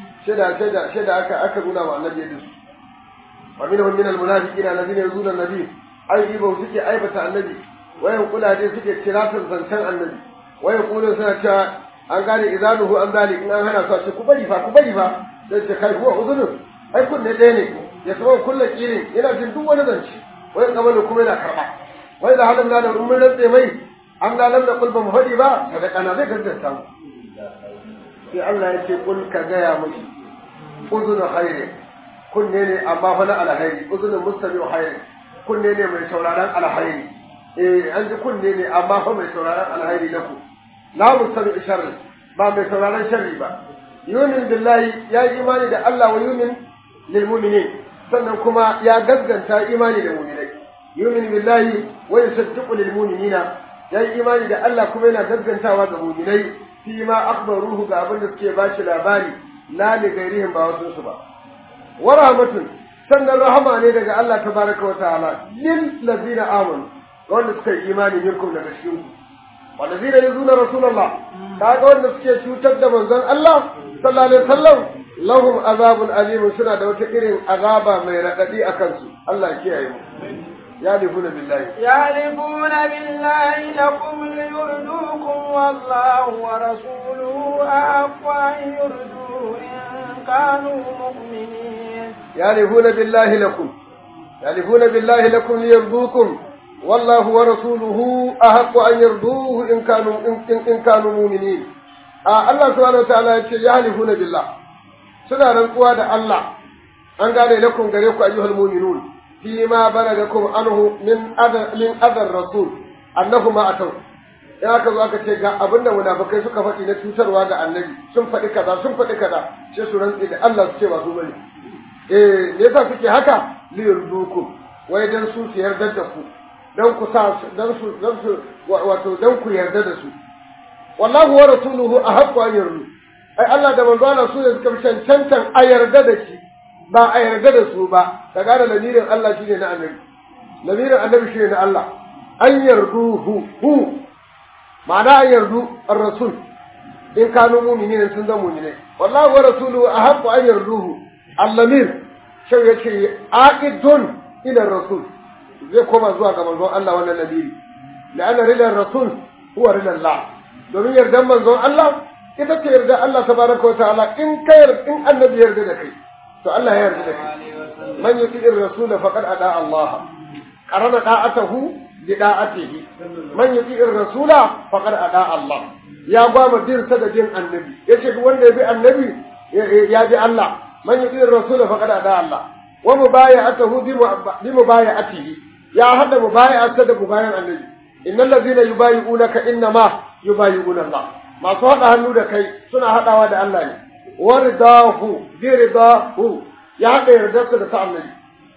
shaida aka nuna wa annabi yadda su wa minhum min almunafiqina alladhina yuzuna an-nabi ai ba suke aibata annabi wayan kula dai suke tiratan zancen annabi wayan kula suna cewa an gane izanuhu an zalik in an hana su ce ku bari fa sai ce kai huwa uzunun ai kunne ɗaya ne ya saba kullu kirin yana jin duk wani zance wayan kamalu kuma yana karba wai da halin da mun rantse mai an ga lam da kulba mu hadi ba sadaqana zai gaskata mu sai Allah ya ce kul ka gaya mashi uzunu khairin kunne ne amma fa na alhairi uzunu mustami'u khairin kunne ne mai sauraron alhairi an ji kunne ne amma fa mai sauraron alhairi na ku la mustami'u sharri ba mai sauraron sharri ba yumin billahi ya yi imani da Allah wa yumin lil mu'minin sannan kuma ya gaskanta imani da mu'minai yumin billahi wa yusaddiqu lil mu'minina ya yi imani da Allah kuma yana gaskantawa ga mu'minai fi ma akhbaruhu ga abin da suke ba shi labari la li gairihim ba wasu su ba wa rahmatun sannan rahama ne daga Allah tabaraka wa ta'ala lil ladina amanu wanda suka yi imani minkum daga cikin ku walladina yuzuna rasulullah kaga wanda suke cutar da manzon Allah sallallahu alaihi wasallam lahum azabun alim suna da wata irin azaba mai radadi akan su Allah ya kiyaye mu يعرفون بالله لكم ليردوكم والله ورسوله أحق أن يردوه إن كانوا مؤمنين يعرفون بالله لكم ليردوكم والله ورسوله أحق أن يردوه إن كانوا مؤمنين الله سبحانه وتعالى يعرفون بالله سنة رنقوا الله أن قال لكم قريبكم أيها المؤمنون فيما بلغكم عنه من أذى الرسول أنه ما أتوا ya aka zo aka ce ga abinda munafikai suka faɗi na cutarwa ga annabi sun faɗi kaza sai su rantsi da Allah su ce ba su bane me yasa suke haka li yurduku wai dan su yarda da ku dan ku sa dan su wato dan ku yarda da su wallahu wa rasuluhu ahaqqu an yurdu ai Allah da manzo Allah su ne suka cancantan a yarda da shi ba a yarda da su ba ka gane lamirin Allah shine na annabi lamirin annabi shine na Allah an yarduhu hu ma'ana an yardu ar-rasul in kanu mu'minin sun zama mu'minai wallahi wa rasuluhu ahaqqu an yarduhu al-lamir sai yace aqidun ila ar-rasul zai koma zuwa ga manzon Allah wannan lamiri la'anna rida ar-rasul huwa rida Allah domin yardan manzon Allah ita ce yarda Allah tabaraka wa ta'ala in annabi yarda da kai to Allah ya yarda da kai man yuti ar-rasul faqad ada Allah qarana da'atahu bi da'atihi man yuti ar-rasul faqad ada Allah ya gwama din sa da din annabi yace duk wanda ya bi annabi ya bi Allah man yuti ar-rasul faqad ada Allah wa mubaya'atuhu bi mubaya'atihi ya hada mubaya'ata da mubayan annabi innal ladina yubayi'unaka innama yubayi'una Allah masu hada hannu da kai suna hadawa da Allah ne wardahu bi ridahu ya hada yardarsa da ta annabi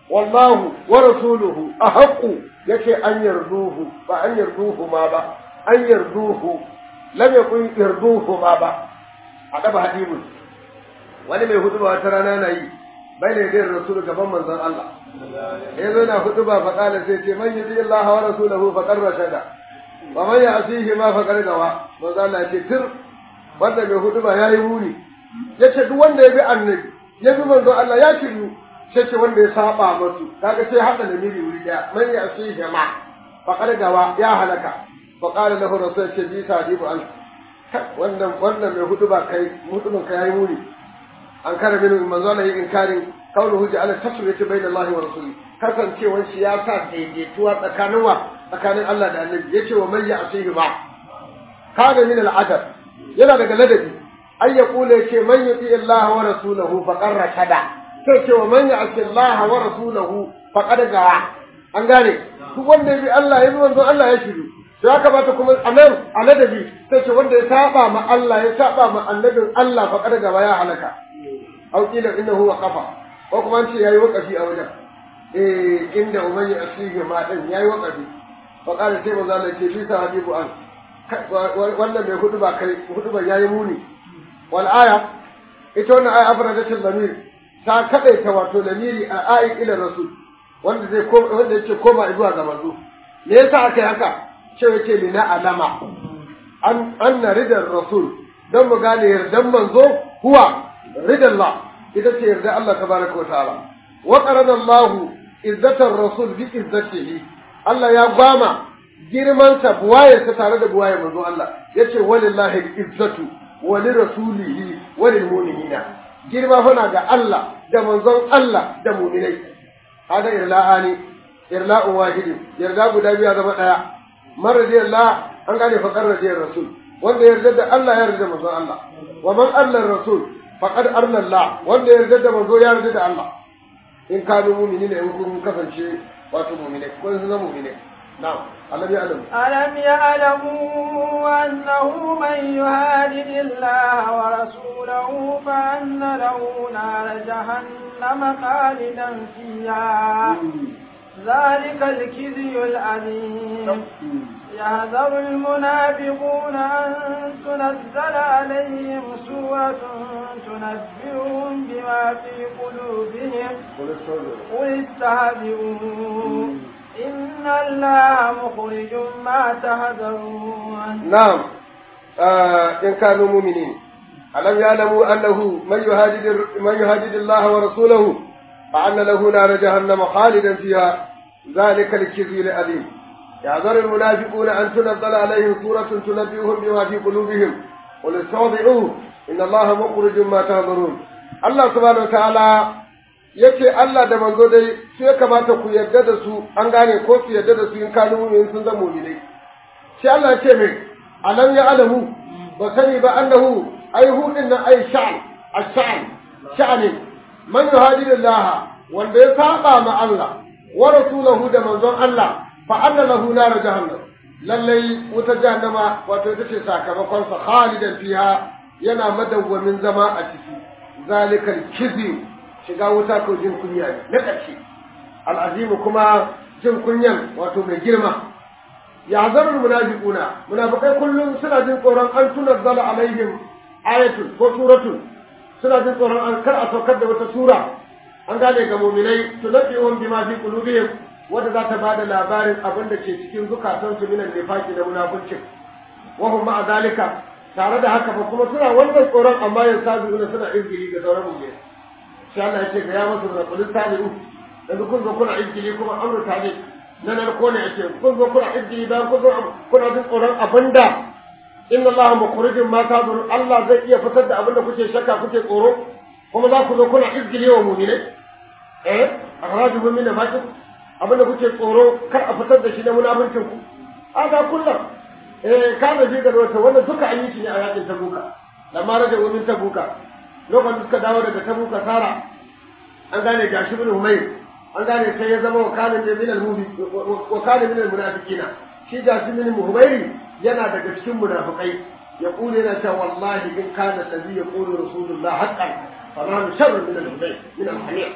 wallahu wa rasuluhu ahqqu yace an yarduhu ba an yarduhu ma ba an yarduhu lam yakun yarduhu ma ba adaba hadibun wani mai hutuba wata rana na yi bai ne da rasul gaban manzon Allah yazo na hutuba fa kala sai ce man yudi Allah wa rasuluhu faqad rashada wa man ya'sihi ma faqad gawa manzon Allah ya ce tir wanda mai hutuba yayi muni yace duk wanda ya bi annabi ya bi manzon Allah ya kiru sai ce wanda ya saba musu kaga sai hada da miri wuri daya man ya'sihi ma faqad gawa ya halaka fa qala lahu rasul ce bi sadibu an wannan mai hutuba kai mutumin kai yayi muni an kare min manzo Allah yin inkarin kauluhu ja'ala tasriyati bayna Allah wa rasuli kasancewar shi ya sa daidaituwa tsakanin Allah da Annabi yace wa man ya'sihi ba kana min al'adab yana daga ladabi ay yaqulu yace man yuti Allah wa rasulahu faqad rashada sai ce wa man ya'si Allah wa rasulahu faqad gawa an gane duk wanda ya bi Allah ya bi manzo Allah ya shiru sai aka bata kuma anan a ladabi sai ce wanda ya saba ma Allah ya saba ma annabin Allah faqad gawa ya halaka aw kila innahu waqafa ko kuma ce yayi waqafi a wajen inda umayyi asihi ma din yayi waqafi fa qala sai manzo Allah ce bisa habibu an wannan mai hudu ba kai hudu ba yayi muni wal aya ita wannan aya afradatul lamir ta kadaita wato lamiri a ayi ila rasul wanda zai wanda yake koma zuwa ga manzo me yasa aka yi haka ce yake lina alama an ridar rasul dan mu gane yardan manzo huwa رضا الله إذا تيرضى الله تبارك وتعالى وقرن الله عزة الرسول بعزته الله يا باما girman sa buwaye ta tare da buwaye manzo Allah yace walillahi izzatu wa lirasulihi wa lilmu'minina girma fana ga Allah da manzon Allah da mu'minai hada irla'ani irla'u wahidi yarda guda biya zama daya maradiyallah an gane fa qarradiyar rasul wanda yarda da Allah ya yarda manzon Allah wa man Allah rasul faqad arna Allah wanda yarda da manzo ya yarda da Allah in kanu mu'minina in kun kasance wato mu'minai ko sun zama mu'minai na'am alam ya'lamu annahu man yuhadid Allah wa rasulahu fa anna lahu nar jahannam khalidan fiha ذلك الخزي العظيم يحذر المنافقون أن تنزل عليهم سورة تنبئهم بما في قلوبهم قل استهزئوا إن الله مخرج ما تحذرون نعم إن كانوا مؤمنين ألم يعلموا أنه من يهادد الله ورسوله فأن له نار جهنم خالدا فيها ذلك الخزي العظيم يحذر المنافقون أن تنزل عليهم سورة تنبئهم بما في قلوبهم قل استهزئوا إن الله مخرج ما تحذرون الله سبحانه وتعالى yace Allah da manzo dai su ya kamata ku yarda da su an gane ko su yarda da su in kanu mu'min sun zama mu'minai sai Allah ya ce mai alam ya alamu ba sani ba annahu ai hudin nan ai sha'anin man yuhadidillah wanda ya saba ma Allah wa rasulahu da manzon Allah fa anna lahu nar jahannam lallai wuta jahannama wato ita ce sakamakon sa khalidan fiha yana madawwamin zama a ciki zalikal kizi shiga wuta ko jin kunya ne na ƙarshe al'azim kuma jin kunyan wato mai girma ya zarul munafiquna munafikai kullum suna jin tsoron an tunazzala alaihim ayatun ko suratun suna jin tsoron an kar a saukar da wata sura an gane ga mu'minai tunabbi'un bima fi qulubihim wanda za ta bada labarin abin da ke cikin zukatansu minan nifaqi da munafincin wa hum ma'a zalika tare da haka fa kuma suna wannan tsoron amma yanzu suna izgili ga sauran mu'minai sai Allah ya ce ga ya masu da kullu tabi'u daga kun zo kuna izgili kuma amru tabi nan ko ne ake kun zo kuna izgili dan kun zo kuna jin tsoron abinda inna Allah mukhrijum ma tadur Allah zai iya fitar da abinda kuke shakka kuke tsoro kuma za ku zo kuna izgili wa mu'minai akhrajuhum min nafaqi abinda kuke tsoro kar a fitar da shi na munafincin ku aga kullum kana ji da wata wannan duka an yi shi ne a yakin tabuka lamma raja min tabuka lokacin suka dawo daga tabuka sara an gane gashi bin umayr an gane sai ya zama wakalin min al-munafiqina shi gashi min umayr yana daga cikin munafikai ya kule yana cewa wallahi in kana allazi yaqulu rasulullah haqqan fa ma sharru min al-hubayr min al-hamir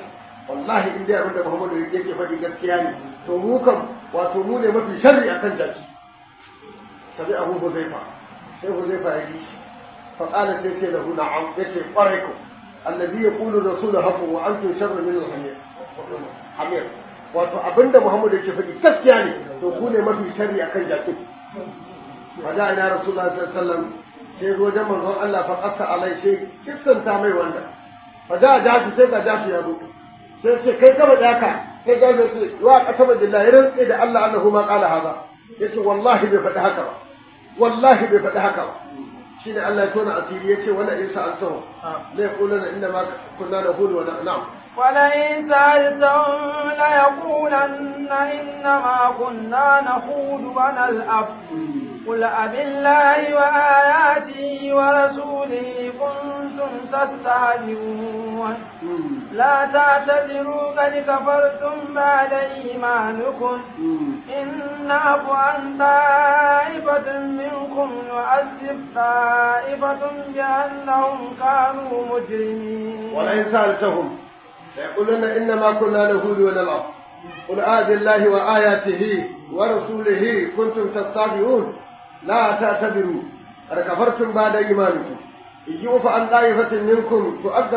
wallahi in dai abin da Muhammadu yake faɗi gaskiya ne to mu kam wato mu ne mafi sharri akan jaki sabi Abu Huzaifa sai Huzaifa ya yi fa qala sai ce lahu na'am yace kwarai ko alladhi yaqulu rasulu haqqu wa antum sharru min al-hamir wato abinda Muhammadu yake faɗi gaskiya ne to ku ne mafi sharri akan jaki faja ina Rasulullah sallallahu alaihi wasallam sai zo wajen manzon Allah fa qassa alai sai kissanta mai wanda faja jashi sai ga jashi ya zo sai ce kai kaba da haka sai ga ce wa qasama billahi rinqi da Allah annahu ma qala hada yace wallahi bai faɗi haka ba wallahi bai faɗi haka ba shine Allah ya tona asiri yace wala in sa'altahu la yaquluna inna ma kunna naqulu wa na'am ولئن سألتهم ليقولن إنما كنا نخوض ونلعب قل أبالله وآياته ورسوله كنتم تستهزئون لا تعتذروا قد كفرتم بعد إيمانكم إن نعفو عن طائفة منكم نعذب طائفة بأنهم كانوا مجرمين ولئن سألتهم يقولون إنما كنا نهود ونلعب قل آذ الله وآياته ورسوله كنتم تستهزئون لا تعتذروا قد كفرتم بعد إيمانكم إن يعف عن طائفة منكم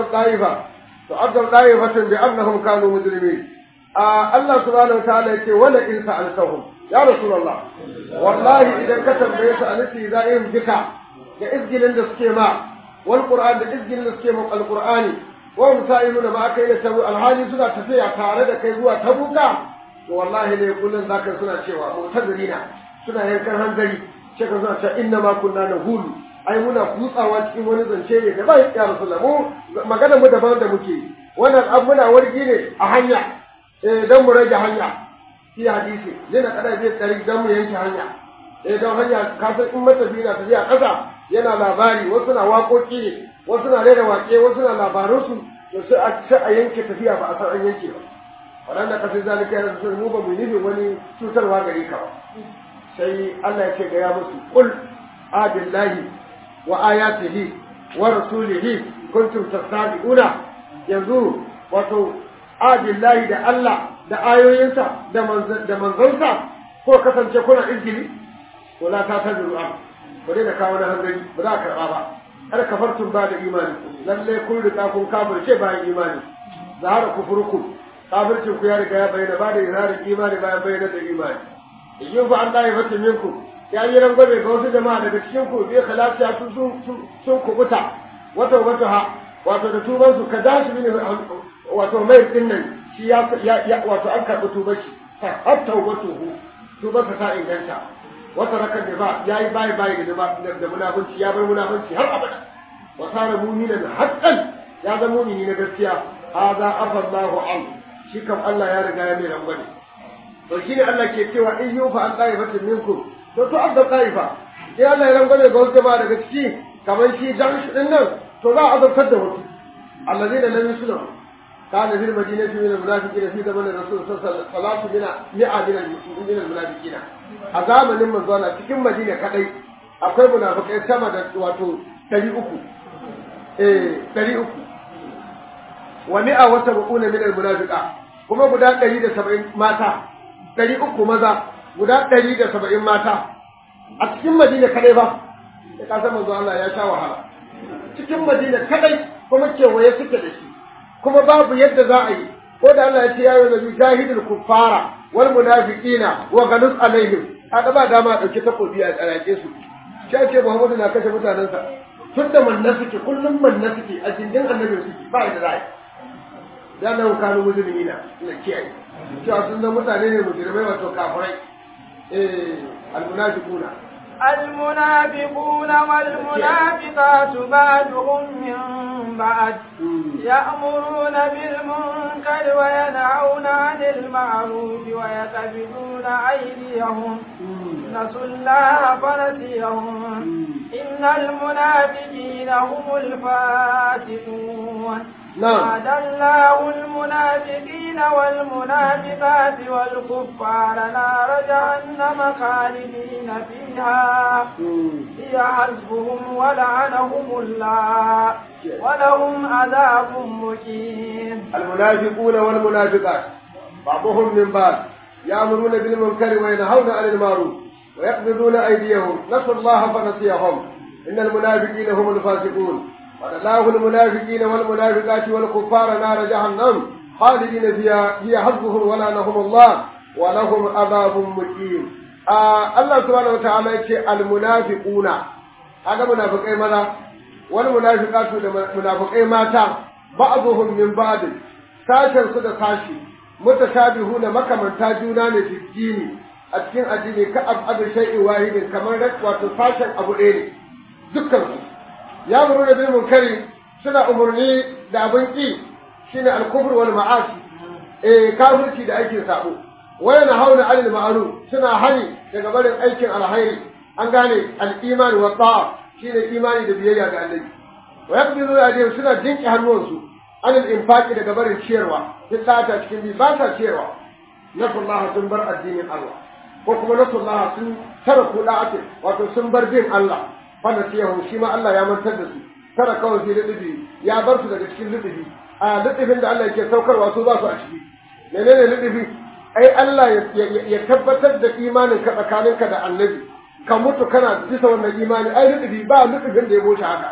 تؤدب طائفة بأنهم كانوا مجرمين الله سبحانه وتعالى يقول ولئن سألتهم يا رسول الله والله إذا كتب بيس أنتي ذائم بك كإذجل السكيمة والقرآن كإذجل السكيمة القرآن وهم سائلون ما كاين تبو الحالي سنة تفيع tare da kai zuwa tabuka to wallahi ne kullun zaka suna cewa mu'tazilina suna yankan hanzari sai ka suna cewa inna ma kunna nahulu ai muna kutsawa cikin wani zance ne da bai ya rasulullah mu magana mu daban da muke wannan abu muna wargi ne a hanya dan mu rage hanya fi hadisi dena kada zai tsari dan mu yanke hanya dan hanya kafin in matafi na tafiya kasa yana labari wasu na waƙoƙi ne wasu na rera waƙe wasu na labaransu to sai a yanke tafiya ba a san an yanke ba waɗanda kasar zalika ya rasu mu ba mu nufin wani cutarwa gare ka ba sai Allah ya ce ga ya musu qul abillahi wa ayatihi wa rasulihi kuntum tastabi'una yanzu wato abillahi da Allah da ayoyinsa da manzonsa ko kasance kuna izgili to la ta tazuru ba dai da kawo na hanzari ba za a karɓa ba har kafartun ba da imani lalle kun riga kun kafirce bayan imani zahara kufurukum kafircin ku ya riga ya bayyana ba da izharin imani bayan bayyana da imani yin fa Allah ya fata minku ya yi rangwabe ga wasu jama'a daga cikin ku bai khalafiya sun kubuta wato da tuban su ka dashi mini wato mai din nan shi ya wato an karɓi tuban shi hatta tuban ta inganta wata rakan da ba ya yi bayi da munafunci ya bar munafunci har abada wa sara mu'minan haqqan ya zama mu'mini na gaskiya hadha afallahu an shi kam Allah ya riga ya mai rangwame to shine Allah ke cewa in yufa an qaifatin minkum to an da qaifa sai Allah ya rangwame ga wasu ba daga ciki kamar shi dan din nan to za a azabtar da wasu allazina lam yuslimu kana fil madinati min al-munafiqina fi zaman rasul sallallahu alaihi wasallam min al-munafiqina a zamanin manzo Allah cikin Madina kadai akwai munafikai sama da wato 300 wa mi'a wa sab'una min al-munafiqa kuma guda 170 mata 300 maza guda 170 mata a cikin Madina kadai ba da ka san manzo Allah ya sha wahala cikin Madina kadai kuma kewaye suke da shi kuma babu yadda za a yi ko da Allah ya ce ya yi nabi jahidul kuffara wal munafiqina wa ghalus alaihim haka ba dama dauke takobi a tsarake su sai ce Muhammadu na kashe mutanansa tunda manna suke kullum manna suke a jindin annabi suke ba da rai da nan kanu mujrimina ina kiyaye cewa sun da mutane ne mujrimai wato kafirai al munafiquna المنافقون والمنافقات بعضهم من بعض يأمرون بالمنكر وينهون عن المعروف ويقبضون أيديهم نسوا الله فنسيهم إن المنافقين هم الفاسقون وعد الله المنافقين والمنافقات والكفار نار جهنم خالدين فيها فيها هي حسبهم ولعنهم الله ولهم عذاب مقيم. المنافقون والمنافقات بعضهم من بعض يأمرون بالمنكر وينهون عن المعروف ويقبضون أيديهم نسوا الله فنسيهم إن المنافقين هم الفاسقون وَلَلَّهُ الْمُنَافِقِينَ وَالْمُنَافِقَاتِ وَالْكُفَّارَ نَارَ جَهَنَّمَ خالدين فيها هي حسبهم ولعنهم الله ولهم عذاب مقيم. الله سبحانه وتعالى يقول المنافقون هذا منافقين ماذا والمنافقات منافقين ماتا بعضهم من بعض ساشن سد ساشي متشابهون makamanta juna ne fi dini a cikin addini ka abu shay'in wahidin kamar wato sashen abu ɗaya ne dukkan su ya muru da bil munkari suna umurni da abin ki shine al-kufr wal ma'asi kafirci da aikin sabo wayana hauna alil ma'ruf suna hani daga barin aikin alkhairi an gane al-iman wa ta'a shine imani da biyayya ga Allah wa yaqbidu yadihim suna jinki hannuwansu anil infaqi daga barin ciyarwa duk ta cikin bi ba ta ciyarwa nasallaha sun bar addinin Allah ko kuma nasallaha sun taraku da'ati wato sun bar bin Allah fanda ciyahu shi ma Allah ya mantar da su tara kawai fi lutufi ya bar su daga cikin lutufi a lutufin da Allah yake saukarwa su ba su a ciki menene lutufi ai Allah ya tabbatar da imanin ka tsakaninka da annabi ka mutu kana bisa wannan imani ai lutufi ba lutufin da ya boce haka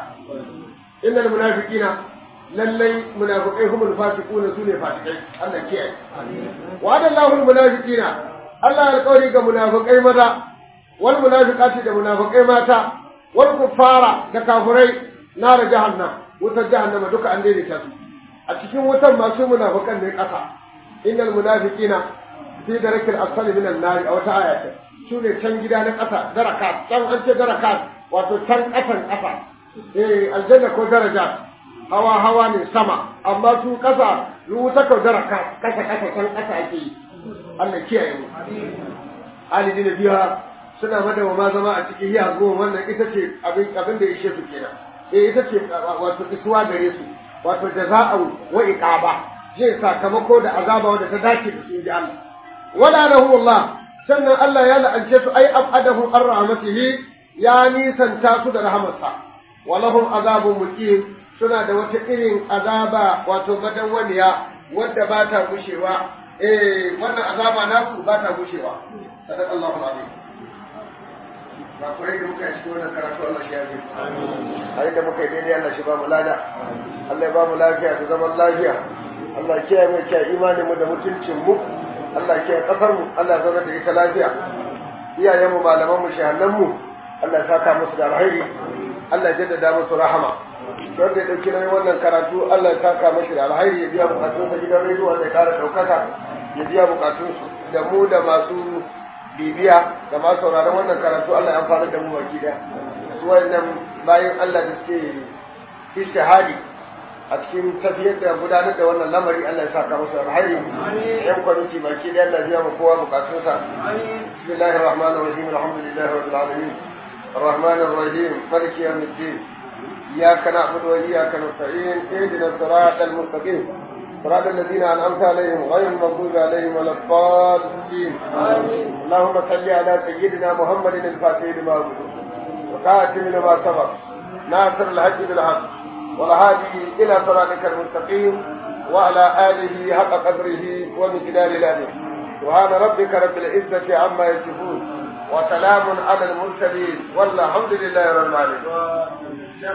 innal munafiqina lallai munafiqai humul fasiquna sune fasikai Allah kiyaye wa adallahu al munafiqina Allah alƙawari ga munafiqai maza wal munafiqati da munafiqai mata wal kuffara da kafirai nar jahannam wutar jahannama duka an daidaita su a cikin wutar masu munafiqan ne kasa innal munafiqina fi darakil asfali min an-nar aw ta ayata sune can gida na kasa darakat can an ce darakat wato can kasan kasa aljanna ko daraja hawa ne sama amma su kasa wuta ko darakat kasa can kasa ake yi Allah kiyaye mu halidin biya suna madawama zama a cikin hiya goma wannan ita ce abin da ya ishe su kenan ita ce wato isuwa gare su wato jaza'u wa iqaba zai sakamako da azaba wanda ta dace da su inji Allah wala rahullah sannan Allah ya la'ance su ai abadahu ar rahmatihi ya nisanta su da rahamarsa walahum azabun muqim suna da wata irin azaba wato madawwaniya wadda ba ta gushewa wannan azaba naku ba ta gushewa sadaqallahu alazim ba kurai da muka yi cikin wannan karatu Allah shi ya yi amin da muka yi daidai Allah shi ba mu lada Allah ya ba mu lafiya da zaman lafiya Allah ya kiyaye mu kiyaye imanin mu da mutuncin mu Allah ya kiyaye kafar mu Allah ya zauna da ita lafiya iyayen mu malaman mu shahannan mu Allah ya saka musu da alheri Allah ya jaddada musu rahama wanda ya dauki nauyin wannan karatu Allah ya saka mashi da alheri ya biya bukatun sa gidan rediyo wanda ya kara daukaka ya biya bukatun su da mu da masu bibiya da ma sauraron wannan karatu Allah ya amfana da mu baki da su wannan bayan Allah da suke ishtihadi a cikin tafiyar da gudanar da wannan lamari Allah ya saka musu alheri yan kwanci baki da Allah ya mu kowa bukatun sa bismillahir rahmanir rahim alhamdulillahi rabbil alamin arrahmanir rahim maliki yawmiddin iyyaka na'budu wa iyyaka nasta'in ihdinas siratal mustaqim صراط الذين أنعمت عليهم غير المغضوب عليهم ولا الضالين اللهم صل على سيدنا محمد الفاتح لما أغلق وخاتم لما سبق ناصر الحق بالحق والهادي إلى صراطك المستقيم وعلى آله حق قدره ومقدار العظيم سبحان ربك رب العزة عما يصفون وسلام على المرسلين والحمد لله رب العالمين